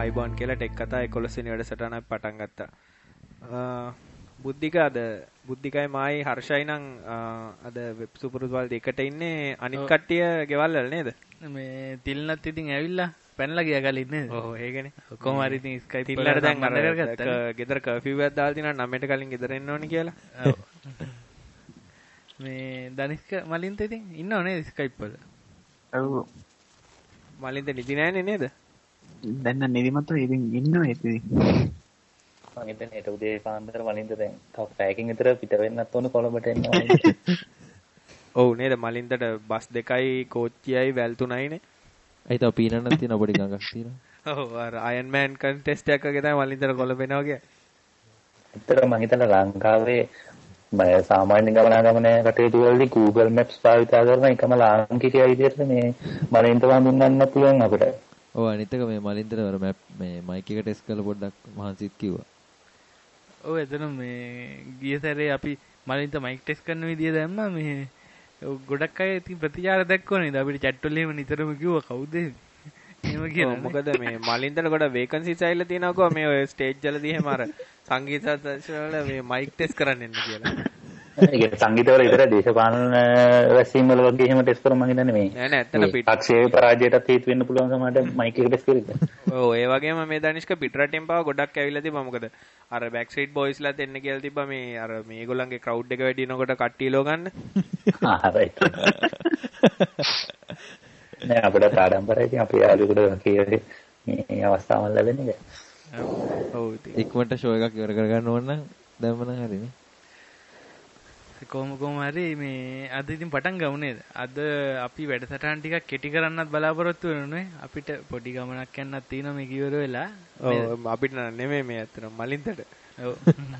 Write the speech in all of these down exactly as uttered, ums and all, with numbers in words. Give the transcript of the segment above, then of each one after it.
ආයිබෝන් කියලා ටෙක් කතා එකොළොස් වෙනි වැඩසටහනක් පටන් ගත්තා. බුද්ධික අද බුද්ධිකයි මායි හර්ෂයි නම් අද වෙබ් සුපුරුදු වල දෙකට ඉන්නේ අනිත් කට්ටිය ගෙවල් වල නේද? මේ තිල්නත් ඉතින් ඇවිල්ලා පැනලා ගියා කලින් නේද? ඔව් ඒකනේ. කොහොම හරි ඉතින් ස්කයිප් තිල්ලට දැන් අර ගෙදර කර්ෆියු එකක් දාලා තිනවා නවයට කලින් ගෙදර එන්න ඕනි කියලා. ඔව්. මේ දනිස්ක මලින්ත ඉතින් ඉන්නව නේද ස්කයිප් වල? ඔව්. මලින්ත නිදි නැන්නේ නේද? දැන් නම් නිදිමත ඉතින් ඉන්නවා ඉතින්. මම හිතන්නේ හෙට උදේ පාන්දර මලින්ද දැන් තව පැයකින් විතර පිට වෙන්නත් ඕන කොළඹට එන්න ඕනේ. ඔව් නේද මලින්දට බස් දෙකයි කෝච්චියයි වැල් තුනයිනේ. ඒ තව පීනන්නත් තියෙන පොඩි ගඟක් තියෙනවා. ඔව් අර අයන් මෑන් කන්ටෙස්ට් එකක් වගේ තමයි මලින්දට කොළඹ එනවා කියන්නේ. ඇත්තට මම හිතන්නේ ලංකාවේ මම සාමාන්‍ය ගමනාගමන කටයුතු වලදී Google Maps පාවිච්චි කරන එකම ලාංකිකය විදිහට මේ මලින්ද හඳුන්වන්න පුළුවන් අපිට. ඔව් අනිත් එක මේ මලින්දට අර මැප් මේ මයික් එක ටෙස්ට් කරලා පොඩ්ඩක් මහන්සිත් කිව්වා. ඔව් එතන මේ ගිය සැරේ අපි මලින්ත මයික් ටෙස්ට් කරන විදිය දැම්මා මේ ගොඩක් අය ඉතින් ප්‍රතිචාර දක්වන නේද අපිට chat වල එහෙම නිතරම කිව්වා කවුද එහෙම කියලා. මොකද මේ මලින්දට ගොඩ වේකන්සිස් ඇවිල්ලා තියෙනවකෝ මේ ඔය ස්ටේජ් වලදී එහෙම අර සංගීත වල මේ මයික් ටෙස්ට් කරන්න එන්න කියලා. ඒක සංගීත වල විතර දේශපාලන රැස්වීම් වල වගේ එහෙම ටෙස්ට් කරා මම හිතන්නේ මේ. නෑ නෑ ඇත්තට පිට පක්ෂයේ පරාජයටත් හේතු වෙන්න පුළුවන් සමහරට මයික් එක ටෙස්ට් කරින්න. ඔව් ඒ වගේම මේ දනිෂ්ක පිටරටින් පාව ගොඩක් ඇවිල්ලා තිබ්බා. මොකද අර බෑක් ස්ට්‍රීට් බොයිස්ලාත් එන්න කියලා තිබ්බා මේ අර මේගොල්ලන්ගේ ක්‍රවුඩ් එක වැඩි වෙනකොට කට්ටිය ලෝ ගන්න. ආ රයිට්. නෑ අපිට ආඩම්බරයි ඉතින් අපි යාළුවෙකුට කීයේ මේ අවස්ථාවක් ලැබෙන එක. ඔව් ඉක්මනට ෂෝ එකක් ඉවර කරගන්න ඕන නම් දැම්ම නම් හරිනේ. කොහොම කොහොම හරි මේ අද ඉතින් පටන් ගමු නේද? අද අපි වැඩසටහන් ටිකක් කෙටි කරන්නත් බලාපොරොත්තු වෙනුනේ. අපිට පොඩි ගමනක් යන්නත් තියෙනවා මේ කිවර වෙලා. ඔව් අපිට නෙමෙයි මේ අතන මලින්තට. ඔව්.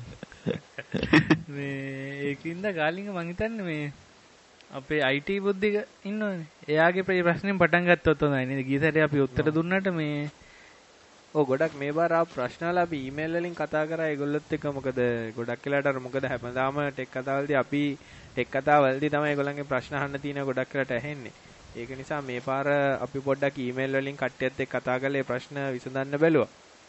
මේ ඒකින්ද ගාලින්ග මං හිතන්නේ මේ අපේ I T බුද්ධික ඉන්නවනේ. එයාගේ ප්‍රශ්නෙන් පටන් ගත්තොත් හොඳයි නේද? ගිය සැරේ අපි උත්තර දුන්නට මේ ඔව් ගොඩක් මේ බාර ආ ප්‍රශ්න වල අපි ඊමේල් වලින් කතා කරා ඒගොල්ලොත් එක්ක. මොකද ගොඩක් වෙලාට අර මොකද හැමදාම ටෙක් කතාවලදී අපි ටෙක් කතාවලදී තමයි ඒගොල්ලන්ගේ ප්‍රශ්න අහන්න තියෙන ගොඩක් වෙලාට ඇහෙන්නේ. ඒක නිසා මේ පාර අපි පොඩ්ඩක් ඊමේල් වලින් කට්ටියත් එක්ක කතා කරලා ඒ ප්‍රශ්න විසඳන්න බැලුවා.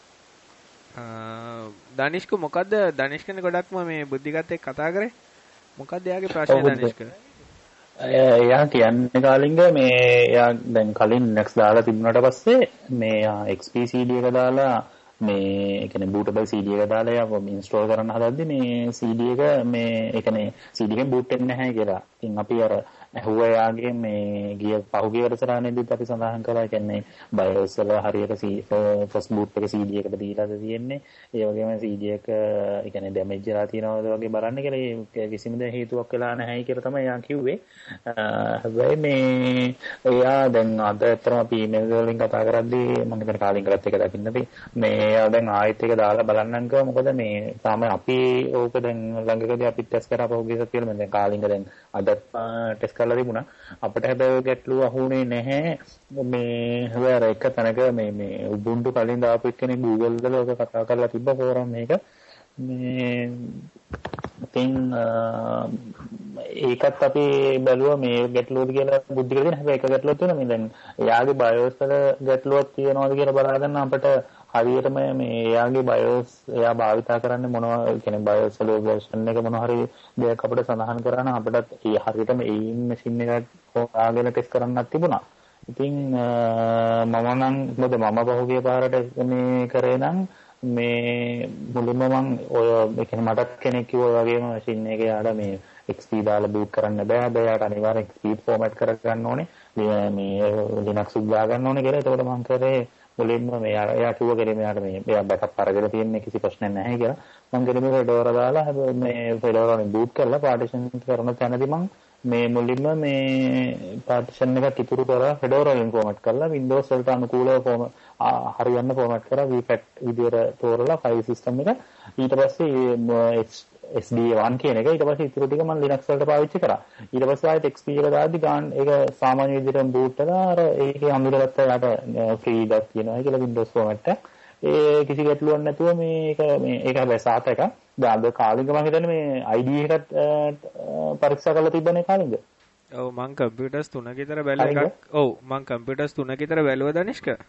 දනිෂ්ක මොකද්ද දනිෂ්කනේ ගොඩක්ම මේ බුද්ධිගත් එක්ක කතා කරේ? මොකද්ද එයාගේ ප්‍රශ්නේ දනිෂ්ක? එයා කියන්නේ කාලින්ග මේ එයා දැන් කලින් Next දාලා තිබුණාට පස්සේ මේ X P C D එක දාලා මේ ඒ කියන්නේ bootable C D එක දාලා එයා install කරන්න හදද්දි මේ C D එක මේ ඒ කියන්නේ C D එකෙන් boot වෙන්නේ නැහැ කියලා. ඉතින් අපි අර ඇහුවා එයාගේ මේ ගිය පහුගිය වරසරානේදීත් අපි සඳහන් කළා. ඒ කියන්නේ BIOS වල හරියට first boot එක C D එකට දීලාද තියෙන්නේ. ඒ වගේම C D එක ඒ කියන්නේ damage වෙලා තියෙනවද වගේ බලන්න කියලා. ඒ කිසිම හේතුවක් වෙලා නැහැයි කියලා තමයි එයා කිව්වේ. හැබැයි මේ එයා දැන් අද අතරම අපි email වලින් කතා කරද්දී මම හිතන කාලින් කරත් එක දකින්න අපි මේ එයා දැන් ආයෙත් එක දාලා බලන්නම් කිව්වා. මොකද මේ සාමාන්‍ය අපි ඕක දැන් ළඟකදී අපි ටෙස්ට් කරා පහුගිය සතියේ මම දැන් කාලින්ග දැන් අද ටෙස්ට් කරලා තිබුණා. අපිට හැබැයි ගැටලුව අහුනේ නැහැ. මේ හැබැයි අර එක තැනක මේ මේ Ubuntu කලින් දාපු එක්කනේ Google වල ඔක කතා කරලා තිබ්බ ෆෝරම් මේක. මේ ඉතින් ඒකත් අපි බැලුවා මේ ගැටලුවද කියලා බුද්ධික දෙන. හැබැයි එක ගැටලුවක් තියෙනවා. මේ දැන් එයාගේ BIOS වල ගැටලුවක් තියෙනවද කියලා බලා ගන්න අපිට හරියටම මේ එයාගේ BIOS එයා භාවිතා කරන්නේ මොනවා කියන්නේ BIOS වල version එක මොනවා හරි දෙයක් අපිට සඳහන් කරා නම් අපිට ඒ හරියටම ඒ machine එක හොයාගෙන ටෙස්ට් කරන්නත් තිබුණා. ඉතින් මම නම් මොකද මම පහුගිය පාරට මේ කරේ නම් මේ මුලින්ම මම ඔය ඒ කියන්නේ මටත් කෙනෙක් කිව්වා වගේම machine එකේ යාලා මේ X P දාලා boot කරන්න බෑ. හැබැයි යාට අනිවාර්යෙන් X P format කරගන්න ඕනේ. මේ Linux උත් දාගන්න ඕනේ කියලා. ඒකට මම කරේ මුලින්ම මේ එයා කිව්වා කෙරේ මෙයාට මේ එයා බෑකප් අරගෙන තියෙන්නේ කිසි ප්‍රශ්නයක් නැහැ කියලා. මම කෙරේ මේ Fedora දාලා හැබැයි මේ Fedora වලින් boot කරලා partition කරන තැනදී මම මේ මුලින්ම මේ partition එකක් ඉතුරු කරලා Fedora වලින් format කරලා Windows වලට අනුකූලව format හරියන්න format කරලා vpat විදියට තෝරලා file system එක ඊට පස්සේ S D one කියන එක ඊට පස්සේ ඉතුරු ටික මම Linux වලට පාවිච්චි කරා. ඊට පස්සේ ආයෙත් X P එක දාද්දි ගාන ඒක සාමාන්‍ය විදිහටම boot කරලා අර ඒකේ අඳුරගත්ත යාට free එකක් තියෙනවා කියලා Windows format එක. ඒ කිසි ගැටලුවක් නැතුව මේක මේ ඒක හැබැයි සාත එකක්. දැන් අද කාලින්ග මම හිතන්නේ මේ I D එකත් පරීක්ෂා කරලා තිබ්බනේ කාලින්ග. ඔව් මම කම්පියුටර්ස් තුනක විතර බැලුවා එකක්. ඔව් මම කම්පියුටර්ස් තුනක විතර බැලුවා දනිෂ්ක.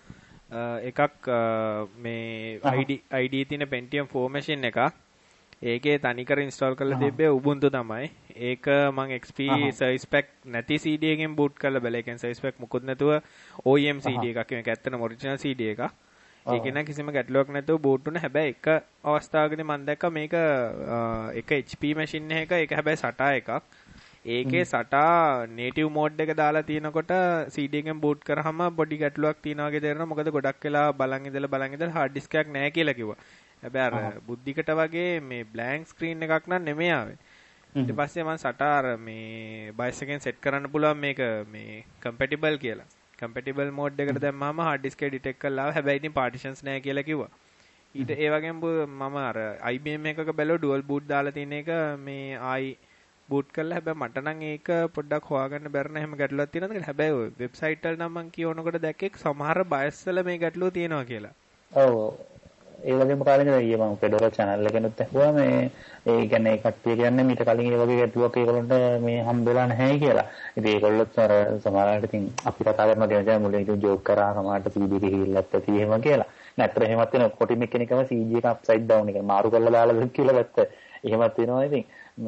එකක් මේ ID ID තියෙන Pentium four machine එකක්. ඒකේ තනිකර install කරලා තිබ්බේ Ubuntu තමයි. ඒක මම X P service pack නැති C D එකෙන් boot කරලා බැලුවා. ඒ කියන්නේ service pack මුකුත් නැතුව O E M C D එකක්. මේක ඇත්තටම original C D එකක්. ඒකේ නම් කිසිම ගැටලුවක් නැතුව boot වුණා. හැබැයි එක අවස්ථාවකදී මම දැක්කා මේක එක H P machine එකක ඒක හැබැයි SATA එකක්. ඒකේ SATA native mode එක දාලා තිනකොට C D එකෙන් boot කරාම පොඩි ගැටලුවක් තියෙනවා වගේ තේරෙනවා. මොකද ගොඩක් වෙලා බලන් ඉඳලා බලන් ඉඳලා hard disk එකක් නැහැ කියලා කිව්වා. හැබැයි අර බුද්ධිකට වගේ මේ blank screen එකක් නම් නෙමෙයි ආවේ. ඊට පස්සේ මම SATA අර මේ BIOS එකෙන් set කරන්න පුළුවන් මේක මේ compatible කියලා. compatible mode එකට දැම්මම hard disk එක detect කරලා ආවා. හැබැයි ඉතින් partitions නැහැ කියලා කිව්වා. ඊට ඒ වගේම මම අර I B M එකක බැලුවා dual boot දාලා තියෙන එක මේ ආයි boot කරලා හැබැයි මට නම් ඒක පොඩ්ඩක් හොයාගන්න බැරි නම් එහෙම ගැටලුවක් තියෙනවද කියලා. හැබැයි ඔය වෙබ්සයිට් වල නම් මම කියවනකොට දැක්කේ සමහර BIOS වල මේ ගැටලුව තියෙනවා කියලා. ඔව්. ඒ වගේම කාලෙක ඊයේ මම Fedora channel එකෙනුත් ඇහුවා මේ ඒ කියන්නේ කට්ටිය කියන්නේ මීට කලින් ඒ වගේ ගැටලුවක් ඒගොල්ලන්ට මේ හම්බෙලා නැහැ කියලා. ඉතින් ඒගොල්ලොත් අර සමහරවිට ඉතින් අපි කතා කරන දේ දැන් මුලින් ඉතින් ජෝක් කරා සමහරට C D එක ගිහිල්ලත් ඇති එහෙම කියලා. නැත්නම් එහෙමත් වෙන කොටි මෙකැනිකම C D එක අප්සයිඩ් ඩවුන් එක මාරු කරලා දාලා කියලා ගත්ත. එහෙමත් වෙනවා ඉතින්.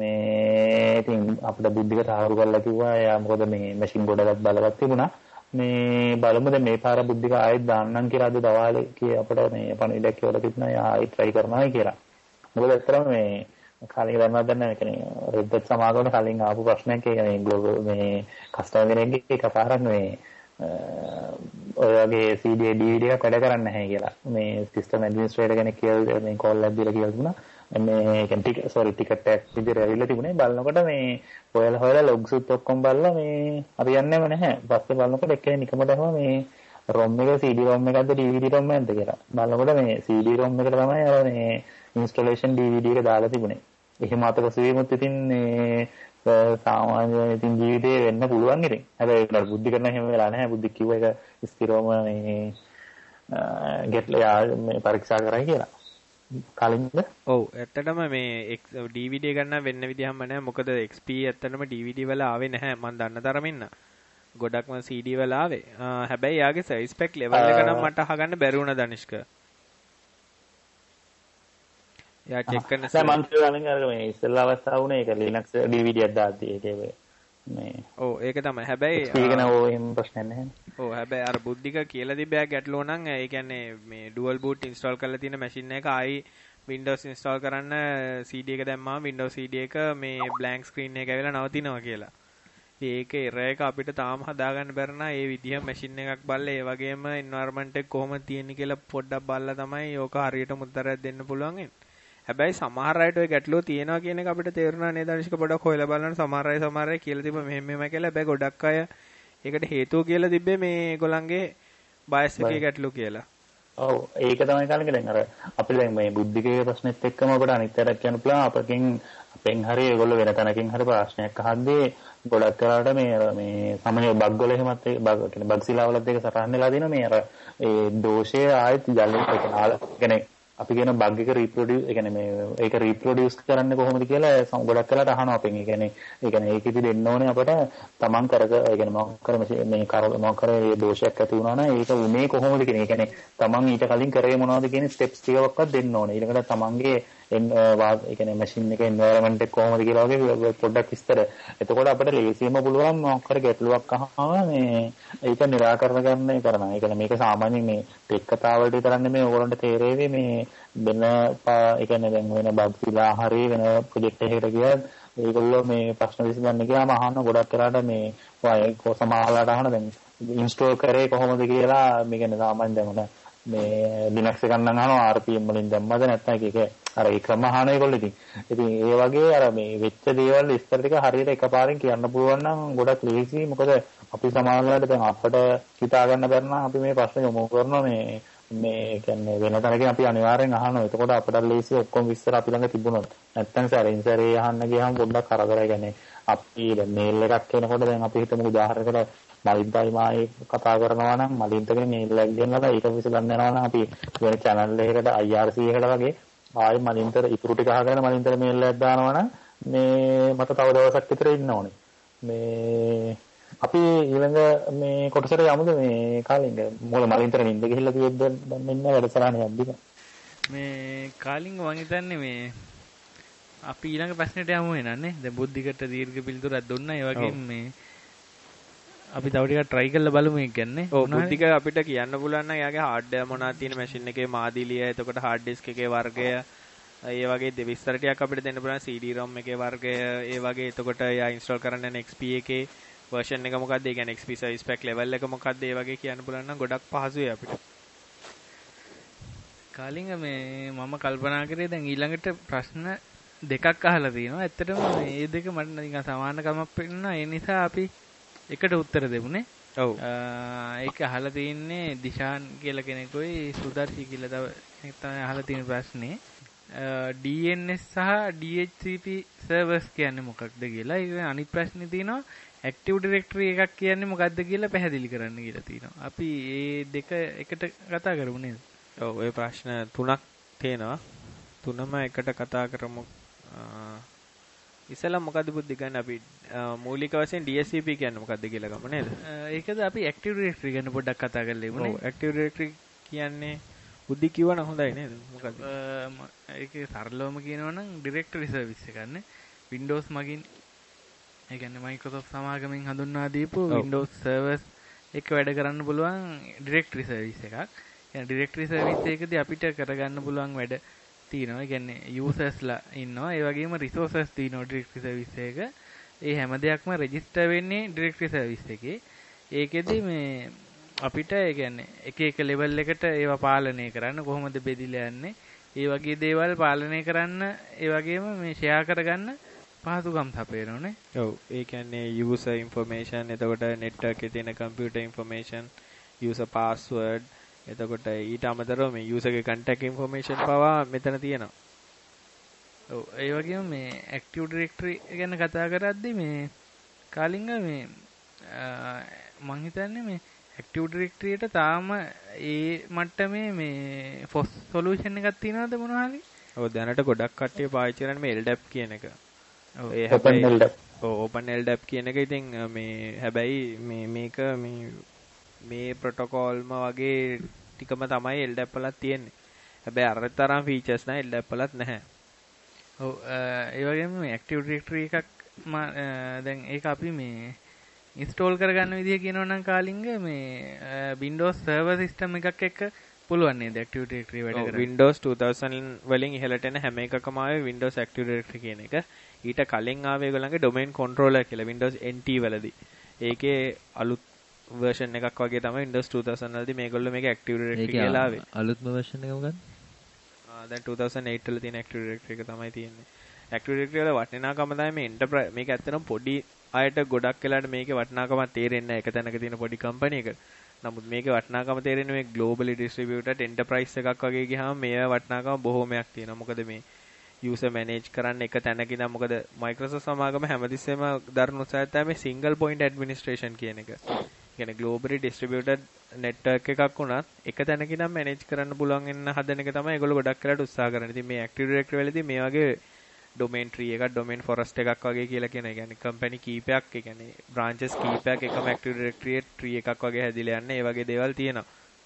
මේ ඉතින් අපිට බුද්ධික තාරු කරලා කිව්වා එයා මොකද මේ මැෂින් බෝඩ් එකක් බලවත් තිබුණා. මේ බලමු දැන් මේ පාර බුද්ධික ආයෙත් දාන්නම් කියලා අද දවාලේ කිය අපිට මේ පණිවිඩයක් කියලා තිබුණා. එයා ආයෙත් try කරනවා කියලා. මොකද ඇත්තටම මේ කලින් දන්නවා දැන් නැහැ කියන්නේ රෙඩ් ඩොට් සමාගමේ කලින් ආපු ප්‍රශ්නයක් ඒ කියන්නේ ග්ලෝබල් මේ කස්ටමර් කෙනෙක්ගේ එකපාරක් මේ ඔය වගේ C D D V D එකක් වැඩ කරන්නේ නැහැ කියලා. මේ සිස්ටම් ඇඩ්මිනිස්ට්‍රේටර් කෙනෙක් කියලා මේ කෝල් එකක් දීලා කියලා දුන්නා. මේ කියන්නේ ටිකට් සෝරි ටිකට් එකක් විදිහට ඇවිල්ලා තිබුණේ. බලනකොට මේ හොයලා හොයලා ලොග්ස් උත් ඔක්කොම බලලා මේ හරියන්නේම නැහැ. පස්සේ බලනකොට එකේ නිකමට අහුවා මේ ROM එක C D ROM එකක්ද D V D ROM එකක්ද කියලා. බලනකොට මේ C D ROM එකට තමයි අර මේ installation D V D එක දාලා තිබුණේ. එහෙම අතකසුවීමුත් ඉතින් මේ සාමාන්‍ය ඉතින් ජීවිතේ වෙන්න පුළුවන් ඉතින්. හැබැයි ඒකට බුද්ධි කරන හැම වෙලාව නැහැ. බුද්ධි කිව්ව එක ස්ථිරවම මේ ගෙට්ලා මේ පරීක්ෂා කරයි කියලා. කලින්ද? ඔව් ඇත්තටම මේ D V D ගන්න වෙන්න විදිහම නැහැ. මොකද X P ඇත්තටම D V D වල ආවේ නැහැ. මම දන්න තරමින් නා. ගොඩක්ම C D වල ආවේ. හැබැයි යාගේ size pack level එක නම් මට අහගන්න බැරි වුණා දනිෂ්ක. යා චෙක් කරන්න දැන් මම කියවන්නේ අර මේ ඉස්සෙල්ලා අවස්ථාව වුණේ ඒක Linux D V D එකක් දාද්දී ඒකේ මේ ඔව් ඒක තමයි. හැබැයි ඒක නෝ එහෙම ප්‍රශ්නයක් නැහැ. ඔව් හැබැයි අර බුද්ධික කියලා තිබ්බෑ ගැටලුව නම් ඒ කියන්නේ මේ dual boot install කරලා තියෙන machine එක ආයි Windows install කරන්න C D එක දැම්මම Windows C D එක මේ blank screen එක ඇවිල්ලා නවතිනවා කියලා. ඒක error එක අපිට තාම හදාගන්න බැරි නා ඒ විදිහ machine එකක් බලලා ඒ වගේම environment එක කොහොමද තියෙන්නේ කියලා පොඩ්ඩක් බලලා තමයි ඕක හරියටම උත්තරයක් දෙන්න පුළුවන් වෙන්නේ. හැබැයි සමහර අයට ඔය ගැටලුව තියෙනවා කියන එක අපිට තේරුණා නේද අනිෂ්ක පොඩක් හොයලා බලන්න සමහර අය සමහර අය කියලා තිබ්බ මෙහෙම මෙහෙම කියලා. හැබැයි ගොඩක් අය ඒකට හේතුව කියලා තිබ්බේ මේ ඒගොල්ලන්ගේ BIOS එකේ ගැටලුව කියලා. ඔව් ඒක තමයි කාලෙක දැන් අර අපිට දැන් මේ බුද්ධිකයේ ප්‍රශ්නෙත් එක්කම අපිට අනිත් පැත්තට කියන්න පුළුවන් අපකින් අපෙන් හරි ඒගොල්ලෝ වෙන තැනකින් හරි ප්‍රශ්නයක් අහද්දී ගොඩක් වෙලාවට මේ මේ සාමාන්‍ය බග් වල එහෙමත් ඒ බග් කියන්නේ බග් සිලාවලත් දෙක සටහන් වෙලා දිනවා මේ අර ඒ දෝෂය ආයෙත් ජලයෙන් කියන්නේ අපි කියන බග් එක රීප්‍රොඩියුස් ඒ කියන්නේ මේ ඒක රීප්‍රොඩියුස් කරන්නේ කොහොමද කියලා ගොඩක් වෙලාට අහනවා අපෙන්. ඒ කියන්නේ ඒ කියන්නේ ඒකෙදි දෙන්න ඕනේ අපට තමන් කරක ඒ කියන්නේ මම කර මේ කර මම කර මේ දෝෂයක් ඇති වුණා නම් ඒක උනේ කොහොමද කියන. ඒ කියන්නේ තමන් ඊට කලින් කරේ මොනවද කියන ස්ටෙප්ස් ටිකක්වත් දෙන්න ඕනේ. ඊළඟට තමන්ගේ ඒ කියන්නේ මැෂින් එකේ එන්වයරන්මන්ට් එක කොහොමද කියලා වගේ පොඩ්ඩක් විස්තර. එතකොට අපිට ලේසියෙන්ම පුළුවන් මොකක් කර ගැටලුවක් අහනවා මේ ඒක निराකරණ කරන්න ඒ කරනවා. ඒ කියන්නේ මේක සාමාන්‍යයෙන් මේ ටෙක් කතාව වලට විතරක් නෙමෙයි ඕගොල්ලන්ට තේරෙවි මේ වෙන ඒ කියන්නේ දැන් වෙන බග් සිලා හරි වෙන ප්‍රොජෙක්ට් එකකට ගියත් ඒගොල්ලෝ මේ ප්‍රශ්න විසඳන්න ගියාම අහන ගොඩක් වෙලාට මේ කො සමාහලට අහන දැන් ඉන්ස්ටෝල් කරේ කොහොමද කියලා මේ කියන්නේ සාමාන්‍ය දැන් මේ Linux එක ගන්න අහනවා R P M වලින් දැම්මද නැත්නම් ඒක අර ඒ ක්‍රම අහන ඒගොල්ලෝ ඉතින්. ඉතින් ඒ වගේ අර මේ වෙච්ච දේවල් විස්තර ටික හරියට එකපාරින් කියන්න පුළුවන් නම් ගොඩක් ලේසියි. මොකද අපි සමාජවලට දැන් අපිට හිතා ගන්න බැරි නම් අපි මේ ප්‍රශ්න යොමු කරනවා මේ මේ කියන්නේ වෙන තැනකින් අපි අනිවාර්යෙන් අහනවා. එතකොට අපිට ලේසි ඔක්කොම විස්තර අපි ළඟ තිබුණොත්. නැත්නම් සැරින් සැරේ අහන්න ගියාම පොඩ්ඩක් කරදරයි. කියන්නේ අපි දැන් මේල් එකක් කෙනකොට දැන් අපි හිතමු උදාහරණයකට මලින්දයි මායි කතා කරනවා නම් මලින්දගෙන මේල් එකක් ගෙනලා ඒක විසඳන්න යනවා නම් අපි වෙන channel එකකට I R C එකට වගේ ආයෙ මලින්තර ඉතුරු ටික අහගෙන මලින්තර මේල් එකක් දානවා නම් මේ මට තව දවසක් විතර ඉන්න ඕනේ. මේ අපි ඊළඟ මේ කොටසට යමුද මේ කාලින්ග මොකද මලින්තර නින්ද ගිහිල්ලා තියෙද්ද දැන් මෙන්න වැඩසටහන යද්දි මේ කාලින්ග මං හිතන්නේ මේ අපි ඊළඟ ප්‍රශ්නෙට යමු වෙනන්නේ දැන් බුද්ධිකට දීර්ඝ පිළිතුරක් දුන්නා ඒ වගේම මේ අපි තව ටිකක් try කරලා බලමු මේක ගන්න. ඔව් බුද්ධික අපිට කියන්න පුළුවන් නම් එයාගේ hardware මොනවද තියෙන machine එකේ මාදිලිය, එතකොට hard disk එකේ වර්ගය, ඒ වගේ විස්තර ටිකක් අපිට දෙන්න පුළුවන් C D ROM එකේ වර්ගය, ඒ වගේ එතකොට එයා install කරන්න යන X P එකේ version එක මොකක්ද? ඒ කියන්නේ X P service pack level එක මොකක්ද? ඒ වගේ කියන්න පුළුවන් නම් ගොඩක් පහසුයි අපිට. කාලින්ග මේ මම කල්පනා කරේ දැන් ඊළඟට ප්‍රශ්න දෙකක් අහලා තියෙනවා. ඇත්තටම මේ දෙක මට නිකන් සමානකමක් පෙන්නුනා. ඒ නිසා අපි එකට උත්තර දෙමුනේ. ඔව්. ඒක අහලා තින්නේ දිශාන් කියලා කෙනෙකුයි සුදර්ශි කියලා තව කෙනෙක් තමයි අහලා තියෙන ප්‍රශ්නේ. D N S සහ D H C P servers කියන්නේ මොකක්ද කියලා. ඒ අනිත් ප්‍රශ්නේ තියෙනවා Active Directory එකක් කියන්නේ මොකක්ද කියලා පැහැදිලි කරන්න කියලා තියෙනවා. අපි මේ දෙක එකට කතා කරමු නේද? ඔව් ඔය ප්‍රශ්න තුනක් තියෙනවා. තුනම එකට කතා කරමු. ඉස්සෙල්ලා මොකද්ද බුද්ධි ගන්න අපි මූලික වශයෙන් D S C P කියන්නේ මොකද්ද කියලා ගමු නේද? ඒකද අපි Active Directory ගැන පොඩ්ඩක් කතා කරලා ඉමු නේ. ඔව් Active Directory කියන්නේ බුද්ධි කිව්වනම් හොඳයි නේද? මොකද්ද? ඒකේ සරලවම කියනවා නම් directory service එකක් නේ. Windows මගින් ඒ කියන්නේ Microsoft සමාගමෙන් හඳුන්වා දීපු Windows servers එක වැඩ කරන්න පුළුවන් directory service එකක්. يعني directory service එකකදී අපිට කරගන්න පුළුවන් වැඩ තියෙනවා. ඒ කියන්නේ users ලා ඉන්නවා. ඒ වගේම resources තියෙනවා directory service එක. ඒ හැම දෙයක්ම register වෙන්නේ directory service එකේ. ඒකෙදි මේ අපිට ඒ කියන්නේ එක එක level එකට ඒවා පාලනය කරන්න කොහොමද බෙදිලා යන්නේ? ඒ වගේ දේවල් පාලනය කරන්න ඒ වගේම මේ share කරගන්න පහසුකම් සපයනෝනේ. ඔව්. ඒ කියන්නේ user information, එතකොට network එකේ තියෙන computer information, user password, එතකොට ඊට අමතරව මේ user ගේ contact information පවා මෙතන තියෙනවා. ඔව් ඒ වගේම මේ Active Directory ගැන කතා කරද්දී මේ කාලින්ග මේ මම හිතන්නේ මේ Active Directory එකට තාම ඒ මට්ටමේ මේ F O S solution එකක් තියෙනවද මොනවා හරි? ඔව් දැනට ගොඩක් කට්ටිය පාවිච්චි කරන්නේ මේ L D A P කියන එක. ඔව් ඒ හැබැයි ඔව් open L D A P කියන එක ඉතින් මේ හැබැයි මේ මේක මේ මේ ප්‍රොටෝකෝල්ම වගේ ටිකම තමයි L D A P වලත් තියෙන්නේ. හැබැයි අර තරම් ෆීචර්ස් නැහැ L D A P වලත් නැහැ. ඔව් ඒ වගේම මේ Active Directory එකක් දැන් ඒක අපි මේ install කරගන්න විදිය කියනවා නම් කාලින්ග මේ Windows server system එකක් එක්ක පුළුවන් නේද Active Directory වැඩ කරන්න? Windows two thousand වලින් ඉහළට එන හැම එකකම ආවේ Windows Active Directory කියන එක. ඊට කලින් ආවේ ඒගොල්ලන්ගේ domain controller කියලා Windows N T වලදී. ඒකේ අලුත් version එකක් වගේ තමයි Windows two thousand වලදී මේගොල්ලෝ මේක Active Directory කියලා ආවේ. අලුත්ම version එක මොකක්ද? ආ දැන් two thousand eight වල තියෙන Active Directory එක තමයි තියෙන්නේ. Active Directory වල වටිනාකම තමයි මේ enterprise මේක ඇත්තටම පොඩි අයට ගොඩක් වෙලාට මේකේ වටිනාකම තේරෙන්නේ නැහැ. එක තැනක තියෙන පොඩි company එකක. නමුත් මේකේ වටිනාකම තේරෙන්නේ මේ globally distributed enterprise එකක් වගේ ගියාම මේ වටිනාකම බොහෝමයක් තියෙනවා. මොකද මේ user manage කරන්න එක තැනක ඉඳන් මොකද Microsoft සමාගම හැමතිස්සෙම දරන උත්සාහය තමයි මේ single point administration කියන එක. කියන්නේ globally distributed network එකක් වුණත් එක තැනක ඉඳන් manage කරන්න පුළුවන් වෙන හදන එක තමයි ඒගොල්ලෝ ගොඩක් වෙලාට උත්සාහ කරන්නේ. ඉතින් මේ Active Directory වලදී මේ වගේ domain tree එකක් domain forest එකක් වගේ කියලා කියන. ඒ කියන්නේ company කීපයක්, ඒ කියන්නේ branches කීපයක් එකම Active Directory tree එකක් වගේ හැදිලා යන්නේ. ඒ වගේ දේවල් තියෙනවා.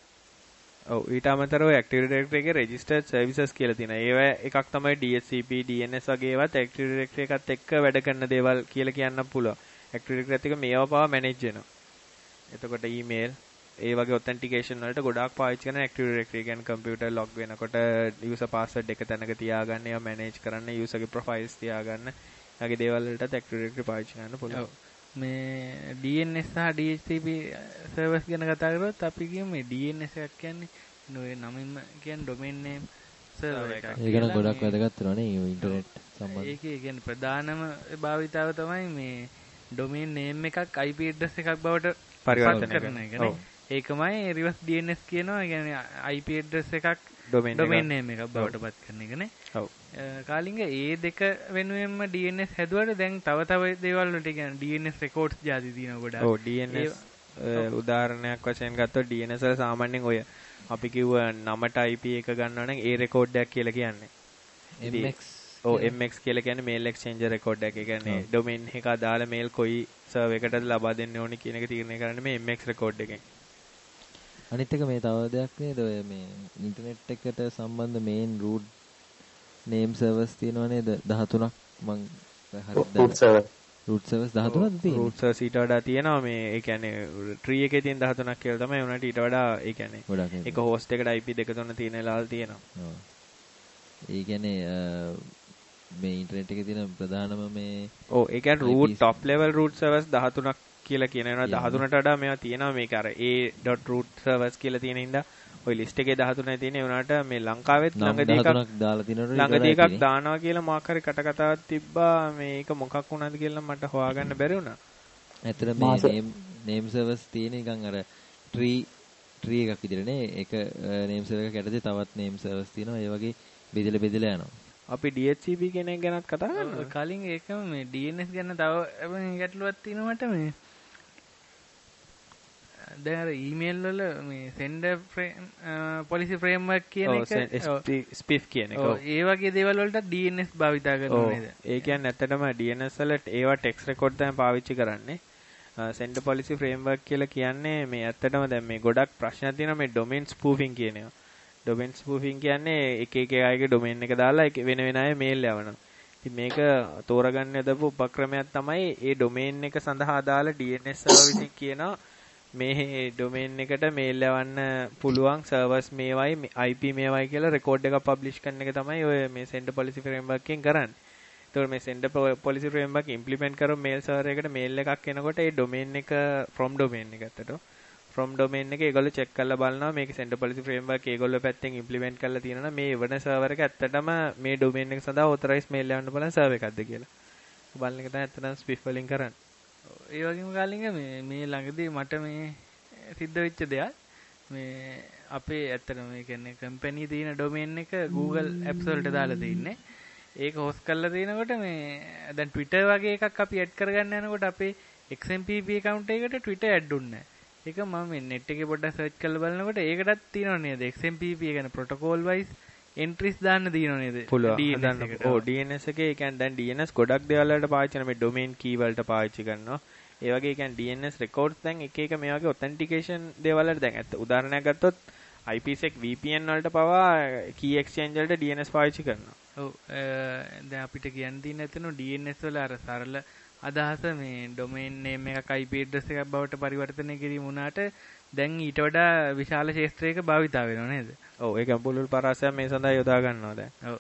ඔව් ඊට අමතරව Active Directory එකේ registered services කියලා තියෙනවා. ඒවා එකක් තමයි D H C P, D N S වගේ ඒවාත් Active Directory එකත් එක්ක වැඩ කරන දේවල් කියලා කියන්න පුළුවන්. Active Directory එකත් එක්ක මේවා පාව manage වෙනවා. එතකොට email ඒ වගේ authentication වලට ගොඩාක් පාවිච්චි කරන Active Directory කියන්නේ computer log වෙනකොට user password එක තැනක තියාගන්න, ඒවා manage කරන්න, user ගේ profiles තියාගන්න, වගේ දේවල් වලටත් Active Directory පාවිච්චි කරන්න පුළුවන්. මේ D N S සහ D H C P servers ගැන කතා කරොත් අපි කියමු මේ D N S එකක් කියන්නේ නෝේ නමින්ම කියන්නේ domain name server එකක්. ඒක නම් ගොඩක් වැදගත් වෙනවා නේ ඉන්ටර්නෙට් සම්බන්ධ. ඒකේ කියන්නේ ප්‍රධානම භාවිතාව තමයි මේ domain name එකක් I P address එකක් බවට පරිවර්තනය කරන එක නේ. ඒකමයි reverse D N S කියනවා. ඒ කියන්නේ I P address එකක් domain name එකක් බවට පත් කරන එක නේ. ඔව්. කාලින්ග ඒ දෙක වෙනුවෙන්ම D N S හැදුවට දැන් තව තව දේවල් වලට කියන්නේ D N S records ಜಾති තියෙනවා ගොඩාක්. ඔව් D N S උදාහරණයක් වශයෙන් ගත්තොත් D N S වල සාමාන්‍යයෙන් ඔය අපි කිව්ව නමට I P එක ගන්නවා නම් ඒ රෙකෝඩ් එකක් කියලා කියන්නේ. M X ඔව් M X කියලා කියන්නේ mail exchange record එක. ඒ කියන්නේ domain එක දාලා mail කොයි server එකටද ලබා දෙන්න ඕනේ කියන එක තීරණය කරන්නේ මේ M X record එකෙන්. අනිත් එක මේ තව දෙයක් නේද ඔය මේ ඉන්ටර්නෙට් එකට සම්බන්ධ main root name servers තියෙනවා නේද දහතුනක් මං හරියට root server root servers දහතුනක්ද තියෙන්නේ root servers ඊට වඩා තියෙනවා මේ ඒ කියන්නේ tree එකේ තියෙන දහතුනක් කියලා තමයි උනාට ඊට වඩා ඒ කියන්නේ එක host එකට I P දෙක තුන තියෙන වෙලාවල් තියෙනවා. ඔව්. ඒ කියන්නේ මේ ඉන්ටර්නෙට් එකේ තියෙන ප්‍රධානම මේ ඔව් ඒ කියන්නේ root top level root servers දහතුනක් කියලා කියන වෙනවා දහතුනට වඩා මේවා තියෙනවා මේක අර a.root servers කියලා තියෙන හින්දා ඔය ලිස්ට් එකේ දහතුනයි තියෙන්නේ උනාට මේ ලංකාවෙත් ළඟදී එකක් දාලා තිනවලු ළඟදී එකක් දානවා කියලා මොකක් හරි කට කතාවක් තිබ්බා මේක මොකක් වුණාද කියලා මට හොයාගන්න බැරි වුණා. ඇත්තට මේ name name servers තියෙන නිකන් අර tree tree එකක් විදිහට නේ ඒක name server එකක් යටතේ තවත් name servers තියෙනවා ඒ වගේ බෙදලා බෙදලා යනවා. අපි D H C P කෙනෙක් ගැනත් කතා කරනවා. කලින් ඒකම මේ D N S ගැන තව ගැටලුවක් තියෙනවා මට මේ දැන් අර ඊමේල් වල මේ sender policy framework කියන එක ස්පිෆ් කියන එක. ඔව් ඒ වගේ දේවල් වලට D N S භාවිතා කරනවා නේද? ඒ කියන්නේ ඇත්තටම D N S වල ඒවා text record තමයි පාවිච්චි කරන්නේ. sender policy framework කියලා කියන්නේ මේ ඇත්තටම දැන් මේ ගොඩක් ප්‍රශ්න තියෙනවා මේ domain spoofing කියන ඒවා. domain spoofing කියන්නේ එක එක අයගේ domain එක දාලා වෙන වෙන අය mail යවනවා. ඉතින් මේක තෝරගන්න යදපු උපක්‍රමයක් තමයි ඒ domain එක සඳහා දාලා D N S server විසින් කියනවා මේ domain එකට mail යවන්න පුළුවන් servers මේවයි I P මේවයි කියලා record එකක් publish කරන එක තමයි ඔය මේ sender policy framework එකෙන් කරන්නේ. ඒතකොට මේ sender policy framework implement කරපු mail server එකට mail එකක් එනකොට ඒ domain එක from domain එක ඇත්තට from domain එක ඒගොල්ලෝ check කරලා බලනවා මේක sender policy framework ඒගොල්ලෝ පැත්තෙන් implement කරලා තියෙනවා නම් මේ වෙන server එක ඇත්තටම මේ domain එක සඳහා authorized mail යවන්න බලන server එකක්ද කියලා. බලන එක තමයි ඇත්තටම spiff වලින් කරන්නේ. ඒ වගේම කාලින්ග මේ මේ ළඟදී මට මේ සිද්ධ වෙච්ච දෙයක් මේ අපේ ඇත්තටම මේ කියන්නේ කම්පැනි තියෙන ඩොමේන් එක Google Apps වලට දාලා තින්නේ. ඒක හොස්ට් කරලා තිනකොට මේ දැන් Twitter වගේ එකක් අපි ඇඩ් කරගන්න යනකොට අපේ X M P P account එකකට Twitter ඇඩ් දුන්නේ නැහැ. ඒක මම මේ net එකේ පොඩ්ඩක් search කරලා බලනකොට ඒකටත් තියෙනව නේද X M P P කියන්නේ protocol wise entries දාන්න තියෙනව නේද? D N S එකට. ඔව් D N S එකේ ඒ කියන්නේ දැන් D N S ගොඩක් දේවල් වලට පාවිච්චි කරන මේ domain key වලට පාවිච්චි කරනවා. ඒ වගේ ඒ කියන්නේ D N S records දැන් එක එක මේ වගේ authentication දේවල් වලට දැන් ඇත්ත උදාහරණයක් ගත්තොත් IPsec V P N වලට පවා key exchange වලට D N S පාවිච්චි කරනවා. ඔව් දැන් අපිට කියන්න තියෙන එතන D N S වල අර සරල අදහස මේ domain name එකක් I P address එකක් බවට පරිවර්තනය කිරීම වුණාට දැන් ඊට වඩා විශාල ක්ෂේත්‍රයක භාවිතා වෙනවා නේද? ඔව් ඒක පුළුල් පරාසයක් මේ සඳහා යොදා ගන්නවා දැන්. ඔව්.